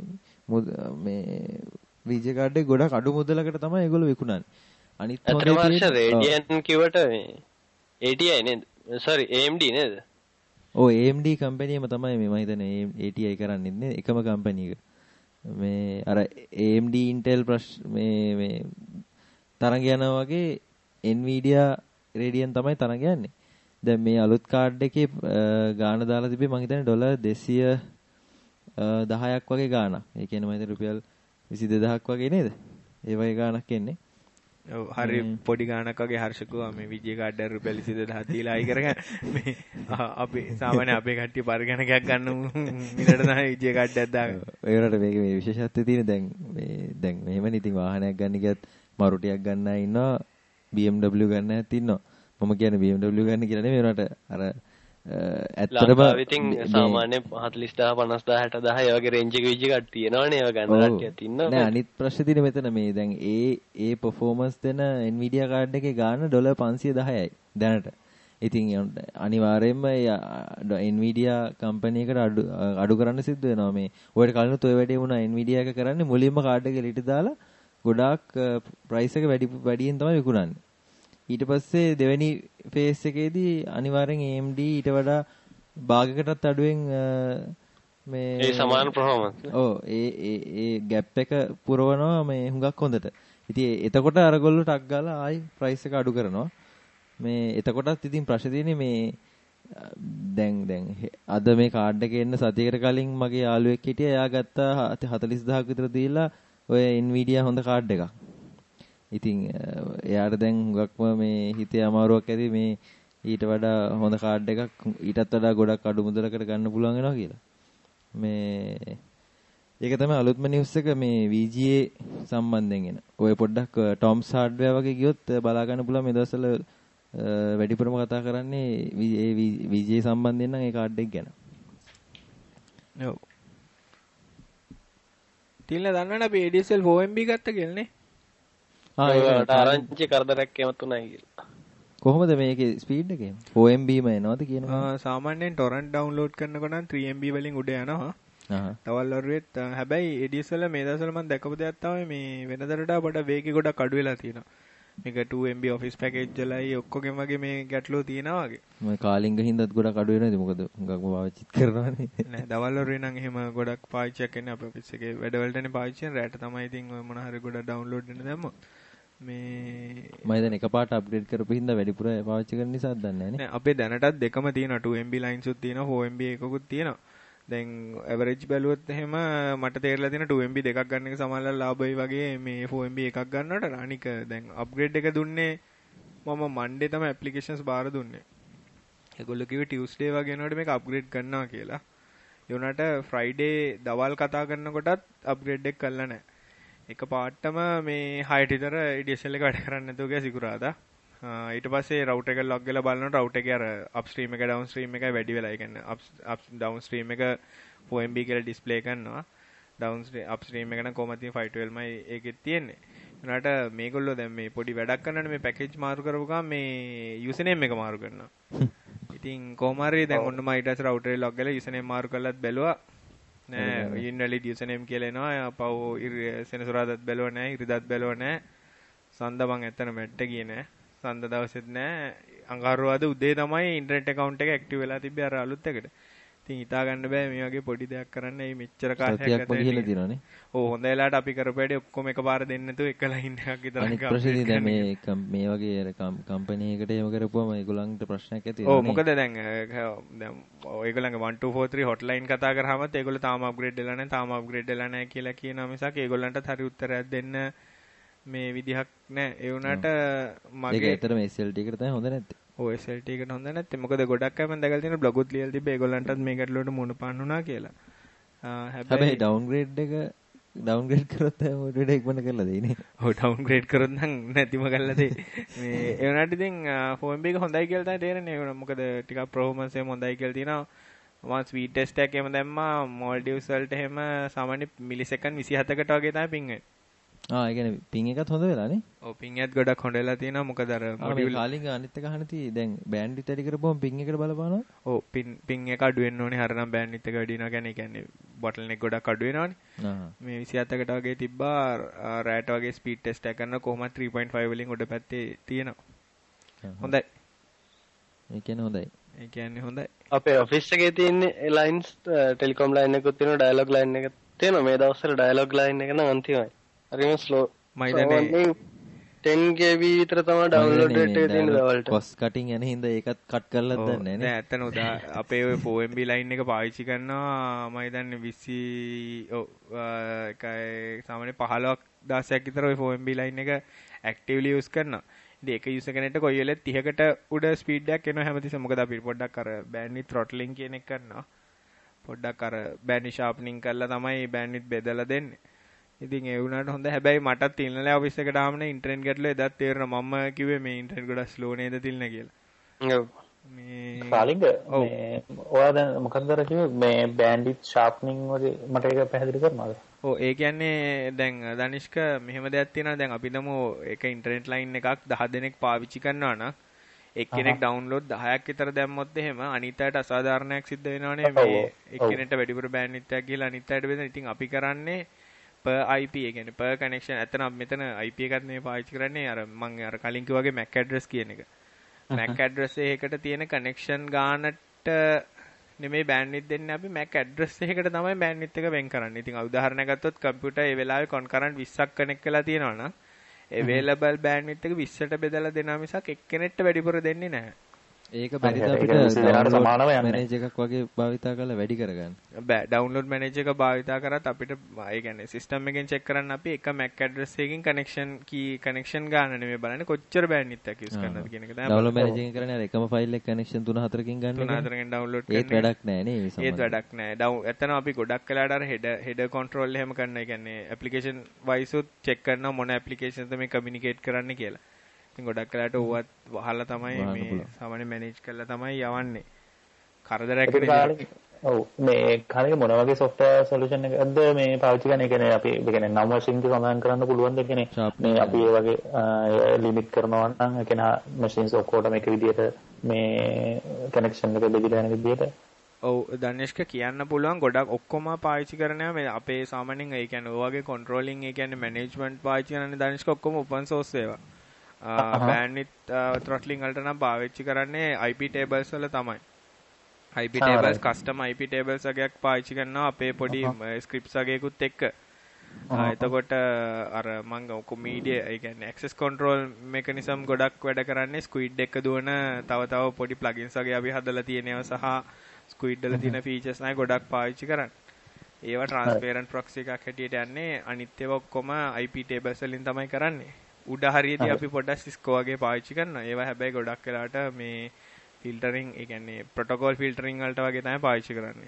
මේ V G A කාඩ් එක ගොඩාක් අඩු මුදලකට තමයි ඒගොල්ලෝ විකුණන්නේ. අනිත් හොඳේ Radeon කිව්වට මේ A T I නේද? sorry A M D නේද? ඔව් A M D කම්පැනියම තමයි මේ මම හිතන්නේ A T I කරන්නේ නේ එකම කම්පැනි එක. මේ අර A M D Intel මේ මේ තරංග යනවා වගේ Nvidia Radeon තමයි තරංග යන්නේ. දැන් මේ අලුත් කාඩ් එකේ ගාණ දාලා තිබේ මම හිතන්නේ ඩොලර් දෙසිය දහයක් වගේ ගාණක්. ඒ කියන්නේ මම හිතන්නේ රුපියල් විසි දෙදහක් වගේ නේද? ඒ වගේ ගාණක් එන්නේ. ඔව් හරි පොඩි ගාණක් වගේ හර්ෂකුවා මේ V G A කාඩ් එක රුපියල් විසි දෙදහක් දීලා අයි කරගෙන මේ අපි සාමාන්‍ය අපේ කට්ටිය පරිගණකයක් ගන්න මිලට තමයි V G A කාඩ් එකක් දාගන්න. ඒකට මේක මේ විශේෂත්වය තියෙන දැන් මේ දැන් මෙහෙමනේ ඉතින් වාහනයක් ගන්න ගියත් මරුටියක් ගන්න අය ඉන්නවා B M W ගන්න අයත් ඉන්නවා. මම කියන්නේ B M W ගන්න කියලා නෙමෙයි උනට අර ඇත්තටම ඉතින් සාමාන්‍ය හතළිස් දහස් පනස් දහස් හැට දහස් ඒ වගේ රේන්ජ් එක විජ් එකක් තියෙනවනේ ඒව ගන්න කට්ටියත් ඉන්නවා. නෑ අනිත් ප්‍රශ්නේ තියෙන්නේ මෙතන මේ දැන් ඒ ඒ performance දෙන Nvidia කාඩ් එකේ ගාන ඩොලර් පන්සිය දහයයි දැනට. ඉතින් අනිවාර්යයෙන්ම Nvidia කම්පැනි එකට අඩු අඩු කරන්න සිද්ධ වෙනවා මේ. ඔයාලට කලිනුත් ඔය වැඩේ වුණා Nvidia එක කරන්නේ මුලින්ම කාඩ් එක ලිට දාලා ගොඩාක් ප්‍රයිස් එක වැඩි වැඩියෙන් තමයි විකුණන්නේ. ඊට පස්සේ දෙවෙනි ෆේස් එකේදී අනිවාර්යෙන් A M D ඊට වඩා භාගයකටත් අඩුවෙන් මේ ඒ සමාන performance. ඔව් ඒ ඒ ඒ ગેප් එක පුරවනවා මේ හුඟක් හොඳට. ඉතින් එතකොට අරගොල්ලෝ ටක් ගාලා ආයි ප්‍රයිස් එක අඩු කරනවා. මේ එතකොටත් ඉතින් ප්‍රශ්නේ තියෙන්නේ මේ දැන් දැන් අද මේ කාඩ් එකේ එන්න සතියකට කලින් මගේ යාළුවෙක් හිටියා. එයා ගත්තා හතළිස් දහසක් විතර දීලා ඔය Nvidia හොඳ කාඩ් එකක්. ඉතින් එයාට දැන් හුඟක්ම මේ හිතේ අමාරුවක් ඇති මේ ඊට වඩා හොඳ කාඩ් එකක් ඊටත් වඩා ගොඩක් අඩු මුදලකට ගන්න පුළුවන් වෙනවා කියලා. මේ ඒක තමයි අලුත්ම නිවුස් එක මේ V G A සම්බන්ධයෙන් එන. ඔය පොඩ්ඩක් Tom's Hardware වගේ ගියොත් බලා ගන්න පුළුවන් මේ දවස්වල වැඩිපුරම කතා කරන්නේ ඒ V G A සම්බන්ධයෙන් නම් ඒ කාඩ් එක ගැන. ඔව්. තිල්න දන්නවනේ අපි A D S L four M B ගත්ත කියලා නේ. ආ ඒකට ආරංචි කරදරයක් එමත් උනායි කියලා. කොහොමද මේකේ ස්පීඩ් එක? four M B ම එනවද කියනවා? ආ සාමාන්‍යයෙන් torrent download කරනකොට නම් three M B වලින් උඩ යනවා. ආහ්. තවල් වරුවෙත් හැබැයි A D S L මේ දවස්වල මම දැකපු දෙයක් තමයි මේ වෙනදට වඩා පොඩ වේගය ගොඩක් අඩු වෙලා තියෙනවා. මේක two M B office package වලයි ඔක්කොගෙම වගේ මේ ගැටලුව තියෙනවා වගේ. මම කාලින්ග හින්දාත් ගොඩක් අඩු වෙනවද? මොකද හුඟක්ම පාවිච්චි කරනවානේ. නෑ දවල් වරුවේ නම් එහෙම ගොඩක් පාවිච්චියක් එන්නේ අපේ ඔෆිස් එකේ වැඩ වලටනේ පාවිච්චි කරන්නේ. රැට තමයි ඉතින් ඔය මොන හරි ගොඩක් download වෙන දැම්මොත්. මේ මම දැන් එකපාරට අප්ග්‍රේඩ් කරපු හින්දා වැඩිපුර පාවිච්චි කරන නිසාද දන්නේ නැහැ නේ. නෑ අපේ දැනටත් දෙකම තියෙනවා two M B lines උත් තියෙනවා four M B එකකුත් තියෙනවා. දැන් average බැලුවොත් එහෙම මට තේරලා තියෙන two M B දෙකක් ගන්න එක සමානලා ලාභයි වගේ මේ four M B එකක් ගන්නවට අනික දැන් අප්ග්‍රේඩ් එක දුන්නේ මම Monday තමයි applications බාර දුන්නේ. ඒගොල්ලෝ කිව්වේ Tuesday වගේ වෙනකොට මේක අප්ග්‍රේඩ් කරනවා කියලා. ඒ උනාට Friday දවල් කතා කරනකොටත් අප්ග්‍රේඩ් එක කළා නැහැ. එක පාටම මේ හයට විතර A D S L එක වැඩ කරන්නේ නැතුව ගියා සිකුරාදා. ඊට පස්සේ රවුටර් එක ලොග් වෙලා බලනකොට රවුටර් එකේ අර අප්ස්ට්‍රීම් එක ඩවුන්ස්ට්‍රීම් එකයි වැඩි වෙලා. ඒ කියන්නේ අප් ඩවුන්ස්ට්‍රීම් එක four M B කියලා ඩිස්ප්ලේ කරනවා. ඩවුන්ස්ට්‍රීම් අප්ස්ට්‍රීම් එක නම් කොහොමද තියෙන්නේ five twelve මයි ඒකෙත් තියෙන්නේ. ඒනට මේගොල්ලෝ දැන් මේ පොඩි වැඩක් කරනනේ මේ පැකේජ් මාරු කරපු ගමන් මේ යූසර් නේම් එක මාරු කරනවා. ඉතින් කොහොම හරි දැන් ඔන්න මම ඊට පස්සේ රවුටර් එක ලොග් කරලා යූසර් නේම් මාරු කරලාත් බැලුවා. නෑ ඉන්වැලිඩ් යුසර් නේම් කියලා එනවා. පව් සෙනසුරාදාත් බැලුවා නෑ, ඉරිදාත් බැලුවා නෑ. සඳ මං ඇත්තට මැට්ට ගියේ නෑ. සඳ දවසෙත් නෑ. අඟහරුවාද උදේ තමයි ඉන්ටර්නෙට් account එක ඇක්ටිව් වෙලා තිබ්බේ අර අලුත් එකට. ඉතින් හිතා ගන්න බෑ මේ වගේ පොඩි දෙයක් කරන්න මේ මෙච්චර කාලයක් ගත වෙලා. ඔව් හොඳ වෙලාවට අපි කරපු වැඩේ ඔක්කොම එකපාර දෙන්න නැතුව එක ලයින් එකක් විතර අනිත් ප්‍රශ්නේ දැන් මේ මේ වගේ අර කම්පැනි එකට එහෙම කරපුවම ඒගොල්ලන්ට ප්‍රශ්නයක් ඇති වෙනවා. ඔව් මොකද දැන් දැන් ඔයගොල්ලන්ගේ one two four three hotline කතා කරාමත් ඒගොල්ලෝ තාම අප්ග්‍රේඩ් වෙලා නැහැ තාම අප්ග්‍රේඩ් වෙලා නැහැ කියලා කියනවා මිසක් ඒගොල්ලන්ටත් හරි උත්තරයක් දෙන්න මේ විදිහක් නැහැ. ඒ වුණාට මගේ ඒක ඇත්තටම S L T එකට තමයි හොඳ නැත්තේ. ඔව් S L T එකට හොඳ නැත්තේ. මොකද ගොඩක් අය මම දැකලා තියෙන බ්ලොගුත් ලියලා තිබ්බේ ඒගොල්ලන්ටත් මේ ගැටලුවට මුහුණ පාන්න උනා කියලා. හැබැයි ඩවුන්ග්‍රේඩ් එක ඩවුන්ග්‍රේඩ් කරොත් මොකද වෙන්නේ ඉක්මනට කරලා දෙන්නේ. ඔව් ඩවුන්ග්‍රේඩ් කරොත් නම් නැතිම කරලා දෙයි. මේ ඒ වුණාට ඉතින් ෆෝන් එක හොඳයි කියලා තමයි තේරෙන්නේ. මොකද ටිකක් performance එක හොඳයි කියලා තියෙනවා. මම ස්පීඩ් ටෙස්ට් එකක් එහෙම දැම්මා Maldives වලට එහෙම සාමාන්‍ය මිලිසෙකන්ඩ් විසිහතකට වගේ තමයි පින් වෙන්නේ. ආ ඒ කියන්නේ පින් එකත් හොඳ වෙලා නේ. ඔව් පින් එකත් ගොඩක් හොඳ වෙලා තියෙනවා. මොකද අර මොඩියුල් කාලින්ග අනිත් එක අහන තී දැන් බෑන්ඩ්විඩ්ත් වැඩි කරපුවම පින් එකට බලපානවා. ඔව් පින් පින් එක අඩු වෙන්න ඕනේ. හරිනම් බෑන්ඩ්විඩ්ත් එක වැඩි වෙනවා කියන්නේ කියන්නේ බොටල් නෙක් ගොඩක් අඩු වෙනවනේ. ආ මේ විසිහතකට වගේ තිබ්බා රෑට වගේ ස්පීඩ් ටෙස්ට් එක කරන කොහොමද three point five වලින් උඩ පැත්තේ තියෙනවා. හොඳයි. ඒ කියන්නේ හොඳයි. ඒ කියන්නේ හොඳයි. අපේ ඔෆිස් එකේ තියෙන ලයින්ස් ටෙලිකොම් ලයින් එකකුත් තියෙනවා ඩයලොග් ලයින් එකක් තියෙනවා. මේ දවස්වල ඩයලොග් ලයින් එක නම් අන්තිමයි. හරිම ස්ලෝ. මම හිතන්නේ ten K B විතර තමයි ඩවුන්ලෝඩ් රේට් එක තියෙන දවල්ට. කොස් කටින් යන හින්දා ඒකත් කට් කරලා දන්නේ නැහැ නේ. නෑ ඇත්තන උදා අපේ ඔය four M B ලයින් එක පාවිච්චි කරනවා මම හිතන්නේ විසි ඔව් එකයි සාමාන්‍ය පහළොවක් දහසක් විතර ඔය four M B ලයින් එක ඇක්ටිව්ලි යූස් කරනවා. ඉතින් ඒක යූස් කෙනෙක්ට කොයි වෙලෙත් තිහකට උඩ ස්පීඩ් එකක් එනවා හැමතිස්සෙම. මොකද අපි පොඩ්ඩක් අර බෑන්ඩ්විඩ්ත් throttling කියන එක කරනවා. පොඩ්ඩක් අර බෑන්ඩ්විඩ් sharpening කරලා තමයි බෑන්ඩ්විඩ් බෙදලා දෙන්නේ. ඉතින් ඒ වුණාට හොඳ. හැබැයි මටත් තිල්නලා ඔෆිස් එකට ආවනේ ඉන්ටර්නෙට් ගැටලුව එදාත් තේරෙනවා. මම කිව්වේ මේ ඉන්ටර්නෙට් ගොඩක් ස්ලෝ නේද තිල්න කියලා. ඔව්. මේ කාලින්ග මේ ඔයා දැන් මොකක්ද අර කිව්වේ මේ බෑන්ඩ්විඩ් sharpening වගේ මට ඒක පැහැදිලි කරනවද? ඔව් ඒ කියන්නේ දැන් දනිෂ්ක මෙහෙම දෙයක් තියෙනවා. දැන් අපි දමු එක ඉන්ටර්නෙට් ලයින් එකක් දහ දෙනෙක් පාවිච්චි කරනවා නම් එක්කෙනෙක් ඩවුන්ලෝඩ් දහයක් විතර දැම්මොත් එහෙම අනිත් අයට අසාධාරණයක් සිද්ධ වෙනවනේ. මේ එක්කෙනෙක්ට වැඩිපුර බෑන්ඩ්විඩ්ත් එකක් ගිහලා අනිත් අයට බෙදෙන. ඉතින් අපි කරන්නේ per I P ඒ කියන්නේ per connection. ඇත්තට අපි මෙතන I P එකක් නෙමෙයි පාවිච්චි කරන්නේ. අර මම අර කලින් කිව්වා වගේ M A C address කියන එක. M A C address එකකට තියෙන connection ගානට නෙමෙයි bandwidth දෙන්නේ අපි M A C address එකකට තමයි bandwidth එක වෙන් කරන්නේ. ඉතින් උදාහරණයක් ගත්තොත් කම්පියුටර් ඒ වෙලාවේ concurrent විස්සක් connect වෙලා තියෙනවා නම් available bandwidth එක විස්සට බෙදලා දෙනවා මිසක් එක්කෙනෙක්ට වැඩිපුර දෙන්නේ නැහැ. ඒක බැරිද අපිට ඩවුන්ලෝඩ් මැනේජර් එකක් වගේ භාවිතා කරලා වැඩි කරගන්න. බෑ ඩවුන්ලෝඩ් මැනේජර් එක භාවිතා කරත් අපිට ඒ කියන්නේ සිස්ටම් එකෙන් චෙක් කරන්න අපි එක M A C address එකකින් කනෙක්ෂන් කී කනෙක්ෂන් ගන්න නෙමෙයි බලන්නේ කොච්චර බෑන්ඩ්විඩ්ත් එකක් යූස් කරනවද කියන එක තමයි. ඩවුන්ලෝඩ් මැනේජර් එකෙන් කරන්නේ අර එකම ෆයිල් එක කනෙක්ෂන් තුන හතරකින් ගන්න එක. තුන හතරකින් ඩවුන්ලෝඩ් කරන්නේ. ඒත් වැඩක් නැහැ නේ මේ සම්බන්ධයෙන්. ඒත් වැඩක් නැහැ. ඩවුන් එතන අපි ගොඩක් වෙලාට අර හෙඩර් හෙඩර් කන්ට්‍රෝල් එහෙම කරන. ඒ කියන්නේ ඇප්ලිකේෂන් වයිස් උත් චෙක් කරනවා මොන ඇප්ලිකේෂන්ද මේ කමියුනිකේට් කරන්න කියලා. ඉතින් ගොඩක් වෙලාට ඕවත් වහලා තමයි මේ සාමාන්‍ය මැනේජ් කරලා තමයි යවන්නේ. කරදරයක් නෙමෙයි. ඔව් මේ කාලේ මොන වගේ software solution එකක්ද මේ පාවිච්චි කරන්නේ? කියන්නේ අපි ඒ කියන්නේ නම් වශයෙන් සමාන කරන්න පුළුවන් ද කියන්නේ මේ අපි ඒ වගේ limit කරනවා නම් ඒ කියන්නේ machines ඔක්කොටම එක විදිහට මේ connection එක බෙදලා යන විදිහට. ඔව් දනේෂ්ක කියන්න පුළුවන් ගොඩක් ඔක්කොම පාවිච්චි කරනවා මේ අපේ සාමාන්‍යයෙන් ඒ කියන්නේ ඔය වගේ controlling ඒ කියන්නේ management පාවිච්චි කරන්නේ දනේෂ්ක ඔක්කොම open source ඒවා. bandwidth throttling වලට නම් පාවිච්චි කරන්නේ I P tables වල තමයි. I P tables custom I P tables වගේක් පාවිච්චි කරනවා අපේ පොඩි scripts වගේකුත් එක්ක. එතකොට අර මම ඔක media ඒ කියන්නේ access control mechanism ගොඩක් වැඩ කරන්නේ squid එක දුවන තව තව පොඩි plugins වගේ අපි හදලා තියෙනවා සහ squid වල තියෙන features නයි ගොඩක් පාවිච්චි කරන්නේ. ඒවා transparent proxy එකක් හැටියට යන්නේ. අනිත් ඒවා ඔක්කොම I P tables වලින් තමයි කරන්නේ. උඩ හරියදී අපි පොඩ්ඩක් Cisco වගේ පාවිච්චි කරනවා. ඒවා හැබැයි ගොඩක් වෙලාට මේ ෆිල්ටරින් ඒ කියන්නේ ප්‍රොටෝකෝල් ෆිල්ටරින් වලට වගේ තමයි පාවිච්චි කරන්නේ.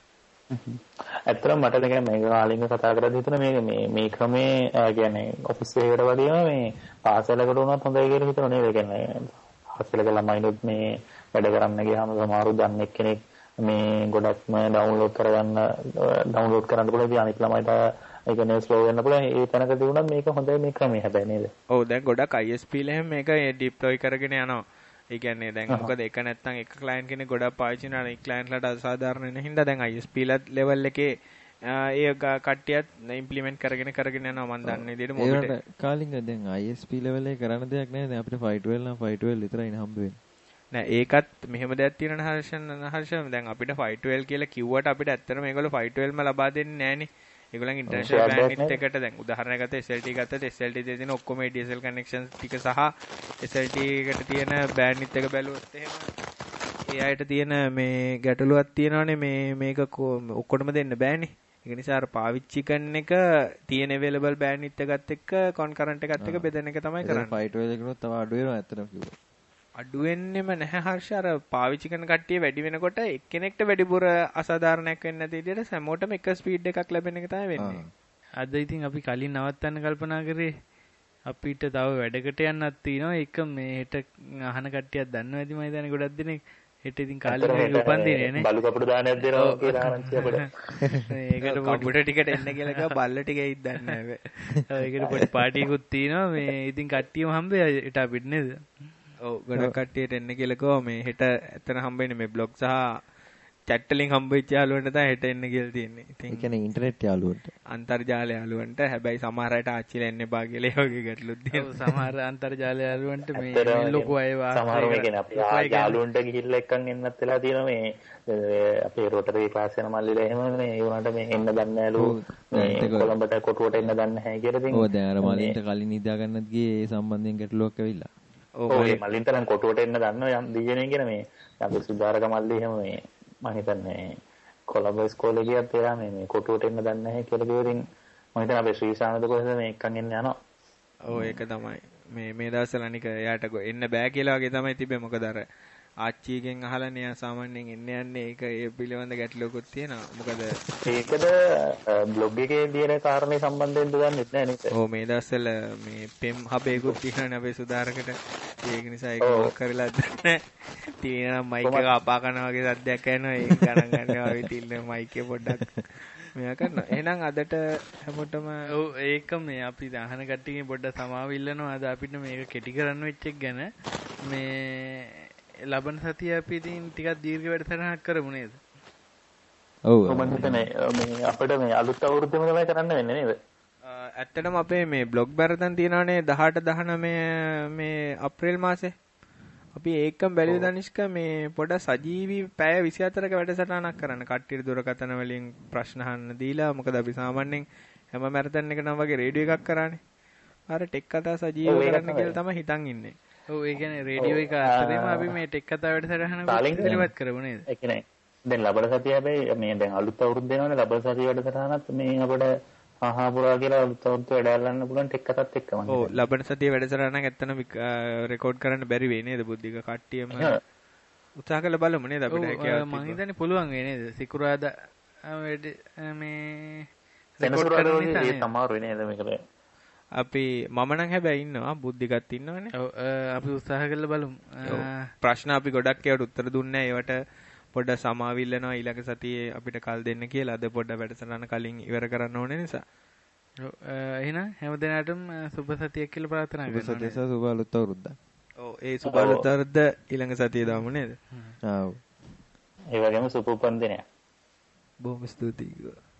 ඇත්තටම මට දැන් මේක කාලින්ග කතා කරද්දී හිතන මේ මේ මේ ක්‍රමේ කියන්නේ ඔෆිස් එකකට වගේම මේ පාසලකට උනත් හොඳයි කියලා හිතනවා නේද? ඒ කියන්නේ පාසලක ළමයිනුත් මේ වැඩ කරන්න ගියාම සමහරු දන්නේ කෙනෙක් මේ ගොඩක්ම ඩවුන්ලෝඩ් කරගන්න ඩවුන්ලෝඩ් කරන්න පුළුවන්. අනිත් ළමයිට ඒ කියන්නේ ස්ලෝ වෙන්න පුළුවන්. ඒ තැනකදී වුණත් මේක හොඳයි මේ ක්‍රමය හැබැයි නේද? ඔව් දැන් ගොඩක් I S P ලෙහෙම මේක ඩිප්ලොයි කරගෙන යනවා. ඒ කියන්නේ දැන් මොකද එක නැත්තම් එක ක්ලයන්ට් කෙනෙක් ගොඩක් පාවිච්චි කරන අනිත් ක්ලයන්ට්ලට අසාධාරණ වෙන හින්දා දැන් I S P ලෙවල් එකේ ඒ කට්ටියත් ඉම්ප්ලිමන්ට් කරගෙන කරගෙන යනවා මම දන්නේ විදිහට මොකද කාලින්ග දැන් I S P level එකේ කරන්න දෙයක් නැහැ. දැන් අපිට five twelve නම් five twelve විතරයිනේ හම්බ වෙන්නේ. නෑ ඒකත් මෙහෙම දෙයක් තියෙනවා හර්ෂන් හර්ෂන් දැන් අපිට five twelve කියලා කිව්වට අපිට ඇත්තටම මේගොල්ලෝ five twelve ම ලබා දෙන්නේ නෑනේ. ඒගොල්ලන්ගේ ඉන්ටර්නැෂනල් බෑන්ඩ්විඩ්ත් එකට දැන් උදාහරණයක් ගත්තා S L T ගත්තත් S L T එකේ තියෙන ඔක්කොම D S L කනෙක්ෂන්ස් ටික සහ S L T එකට තියෙන බෑන්ඩ්විඩ්ත් එක බැලුවොත් එහෙම ඒ අයට තියෙන මේ ගැටලුවක් තියෙනවානේ මේ මේක ඔක්කොටම දෙන්න බෑනේ. ඒක නිසා අර පාවිච්චි කරන එක තියෙන available bandwidth එකත් එක්ක concurrent එකත් එක්ක බෙදෙන එක තමයි කරන්නේ. five twelve එකනොත් තව අඩු වෙනවා ඇත්තටම කිව්වොත්. අඩු වෙන්නෙම නැහැ හර්ෂ අර පාවිච්චි කරන කට්ටිය වැඩි වෙනකොට එක්කෙනෙක්ට වැඩිපුර අසාධාරණයක් වෙන්නේ නැති විදිහට හැමෝටම එක ස්පීඩ් එකක් ලැබෙන එක තමයි වෙන්නේ. අද ඉතින් අපි කලින් නවත්තන්න කල්පනා කරේ අපිට තව වැඩකට යන්නත් තියෙනවා. ඒක මේ හෙට අහන කට්ටියක් දන්නවා ඇති මම හිතන්නේ ගොඩක් දෙනෙක්. හෙට ඉතින් කාලේ උපන්දිනේ නේ. බලු කපුට දානයක් දෙනවා කියලා ආරංචි අපිට. ඒකට කපුට ටිකට එන්න කියලා කිව්වා බල්ල ටික එයිද දන්නේ නැහැ. ඒකට පොඩි පාටියකුත් තියෙනවා. මේ ඉතින් කට්ටියම හම්බෙයි හෙට අපිට නේද? ඔව් ගොඩක් කට්ටියට එන්න කියලා කිව්වා මේ හෙට එතන හම්බෙන්නේ මේ බ්ලොග් සහ chat වලින් හම්බෙච්ච යාළුවන්ට තමයි හෙට එන්න කියලා තියෙන්නේ. ඉතින් ඒ කියන්නේ ඉන්ටර්නෙට් යාළුවන්ට. අන්තර්ජාල යාළුවන්ට. හැබැයි සමහර අයට ආච්චිලා එන්න එපා කියලා ඒ වගේ ගැටලුත් තියෙනවා. සමහර අන්තර්ජාල යාළුවන්ට මේ ලොකු අය වාස සමහර මේ කියන්නේ අපි යාළුවන්ට ගිහිල්ලා එක්කන් එන්නත් වෙලා තියෙනවා මේ අපේ රොටරි ක්ලාස් යන මල්ලිලා එහෙම මේ ඒ වුණාට මේ එන්න දන්නේ නැලු මේ කොළඹට කොටුවට එන්න දන්නේ නැහැ කියලා ඉතින්. ඔව් දැන් අර මලින්ට කලින් නිදා ගන්නත් ගියේ ඒ සම්බන්ධයෙන් ගැටලුවක් ඇවිල්ලා. ඔව් ඒ මල්ලින්ට නම් කොටුවට එන්න දන්නවා යම් දීජනේ කියන මේ අපි සුදාරක මල්ලි එහෙම මේ මම හිතන්නේ කොළඹ ඉස්කෝලේ ගියත් එයා මේ මේ කොටුවට එන්න දන්නේ නැහැ කියලා කිව්වරින් මම හිතන්නේ අපේ ශ්‍රීශානද කොහෙද මේ එක්කන් එන්න යනවා. ඔව් ඒක තමයි. මේ මේ දවස්වල අනික එයාට එන්න බෑ කියලා වගේ තමයි තිබ්බේ. මොකද අර ආච්චිගෙන් අහලානේ එයා සාමාන්‍යයෙන් එන්න යන්නේ. ඒක ඒ පිළිවෙඳ ගැටලුවකුත් තියෙනවා. මොකද ඒකද බ්ලොග් එකේ දින කාරණේ සම්බන්ධයෙන් දන්නේ නැහැ නේද? ඔව් මේ දවස්වල මේ පෙම් හබේකුත් තියෙනනේ අපේ සුදාරකට. ඒක නිසා ඒක මොකක් කරලා දන්නේ. තියෙනවා මයික් එක අපා කරනවා වගේ සද්දයක් ඇහෙනවා. ඒක ගණන් ගන්නවා විතිල්ල මයික් එක පොඩ්ඩක් මෙයා කරනවා. එහෙනම් අදට හැමෝටම ඔව් ඒක මේ අපි අහන කට්ටියකින් පොඩ්ඩක් සමාව ඉල්ලනවා. අද අපිට මේක කෙටි කරන්න වෙච්ච එක ගැන මේ ලබන සතිය අපි ඉතින් ටිකක් දීර්ඝ වැඩසටහනක් කරමු නේද? ඔව් මම හිතන්නේ මේ අපිට මේ අලුත් අවුරුද්දේම තමයි කරන්න වෙන්නේ නේද? ඇත්තටම අපේ මේ බ්ලොග් බැරතන් තියෙනවානේ දහඅට දහනවය මේ අප්‍රේල් මාසේ. අපි ඒකම බැලුවේ දනිෂ්ක මේ පොඩ සජීවී පැය විසිහතරක වැඩසටහනක් කරන්න. කට්ටියට දුරකථන වලින් ප්‍රශ්න අහන්න දීලා. මොකද අපි සාමාන්‍යයෙන් හැම මැරතන් එකටම වගේ රේඩියෝ එකක් කරානේ. අර ටෙක් කතා සජීවීව කරන්න කියලා තමයි හිතන් ඉන්නේ. ඔව් ඒ කියන්නේ රේඩියෝ එක අතරේම අපි මේ ටෙක් කතා වැඩසටහන පිළිවෙත් කරමු නේද? ඒ කියන්නේ දැන් ලබන සතිය හැබැයි මේ දැන් අලුත් අවුරුද්ද වෙනවනේ ලබන සතිය වැඩසටහනත් මේ අපිට ආහා පුරා කියලා අලුත් අවුරුද්ද වැඩ අල්ලන්න පුළුවන් ටෙක් කතාත් එක්කම. ඔව් ලබන සතිය වැඩසටහනක් ඇත්තටම රෙකෝඩ් කරන්න බැරි වෙයි නේද බුද්ධික කට්ටියම උත්සාහ කරලා බලමු නේද අපිට හැකියාවක් මම හිතන්නේ පුළුවන් වෙයි නේද? සිකුරාදා මේ සෙනසුරාදා වගේ සමහර වෙයි නේද මේකට? අපි මම නම් හැබැයි ඉන්නවා බුද්ධිකත් ඉන්නවනේ. ඔව් අපි උත්සාහ කරලා බලමු. ප්‍රශ්න අපි ගොඩක් ඒවට උත්තර දුන්නේ නැහැ. ඒවට පොඩ්ඩ සමාවිල්ලනවා ඊළඟ සතියේ අපිට කල් දෙන්න කියලා. අද පොඩ්ඩ වැඩසටහන කලින් ඉවර කරන්න ඕනේ නිසා. ඔව් එහෙනම් හැමදෙනාටම සුබ සතියක් කියලා ප්‍රාර්ථනා කරනවා. සුබ සතිය සහ සුබ අලුත් අවුරුද්දක්. ඔව් ඒ සුබ අලුත් අවුරුද්ද ඊළඟ සතියේ දාමු නේද? ආව්. ඒ වගේම සුබ උපන්දිනයක්. බොහොම ස්තුතියි.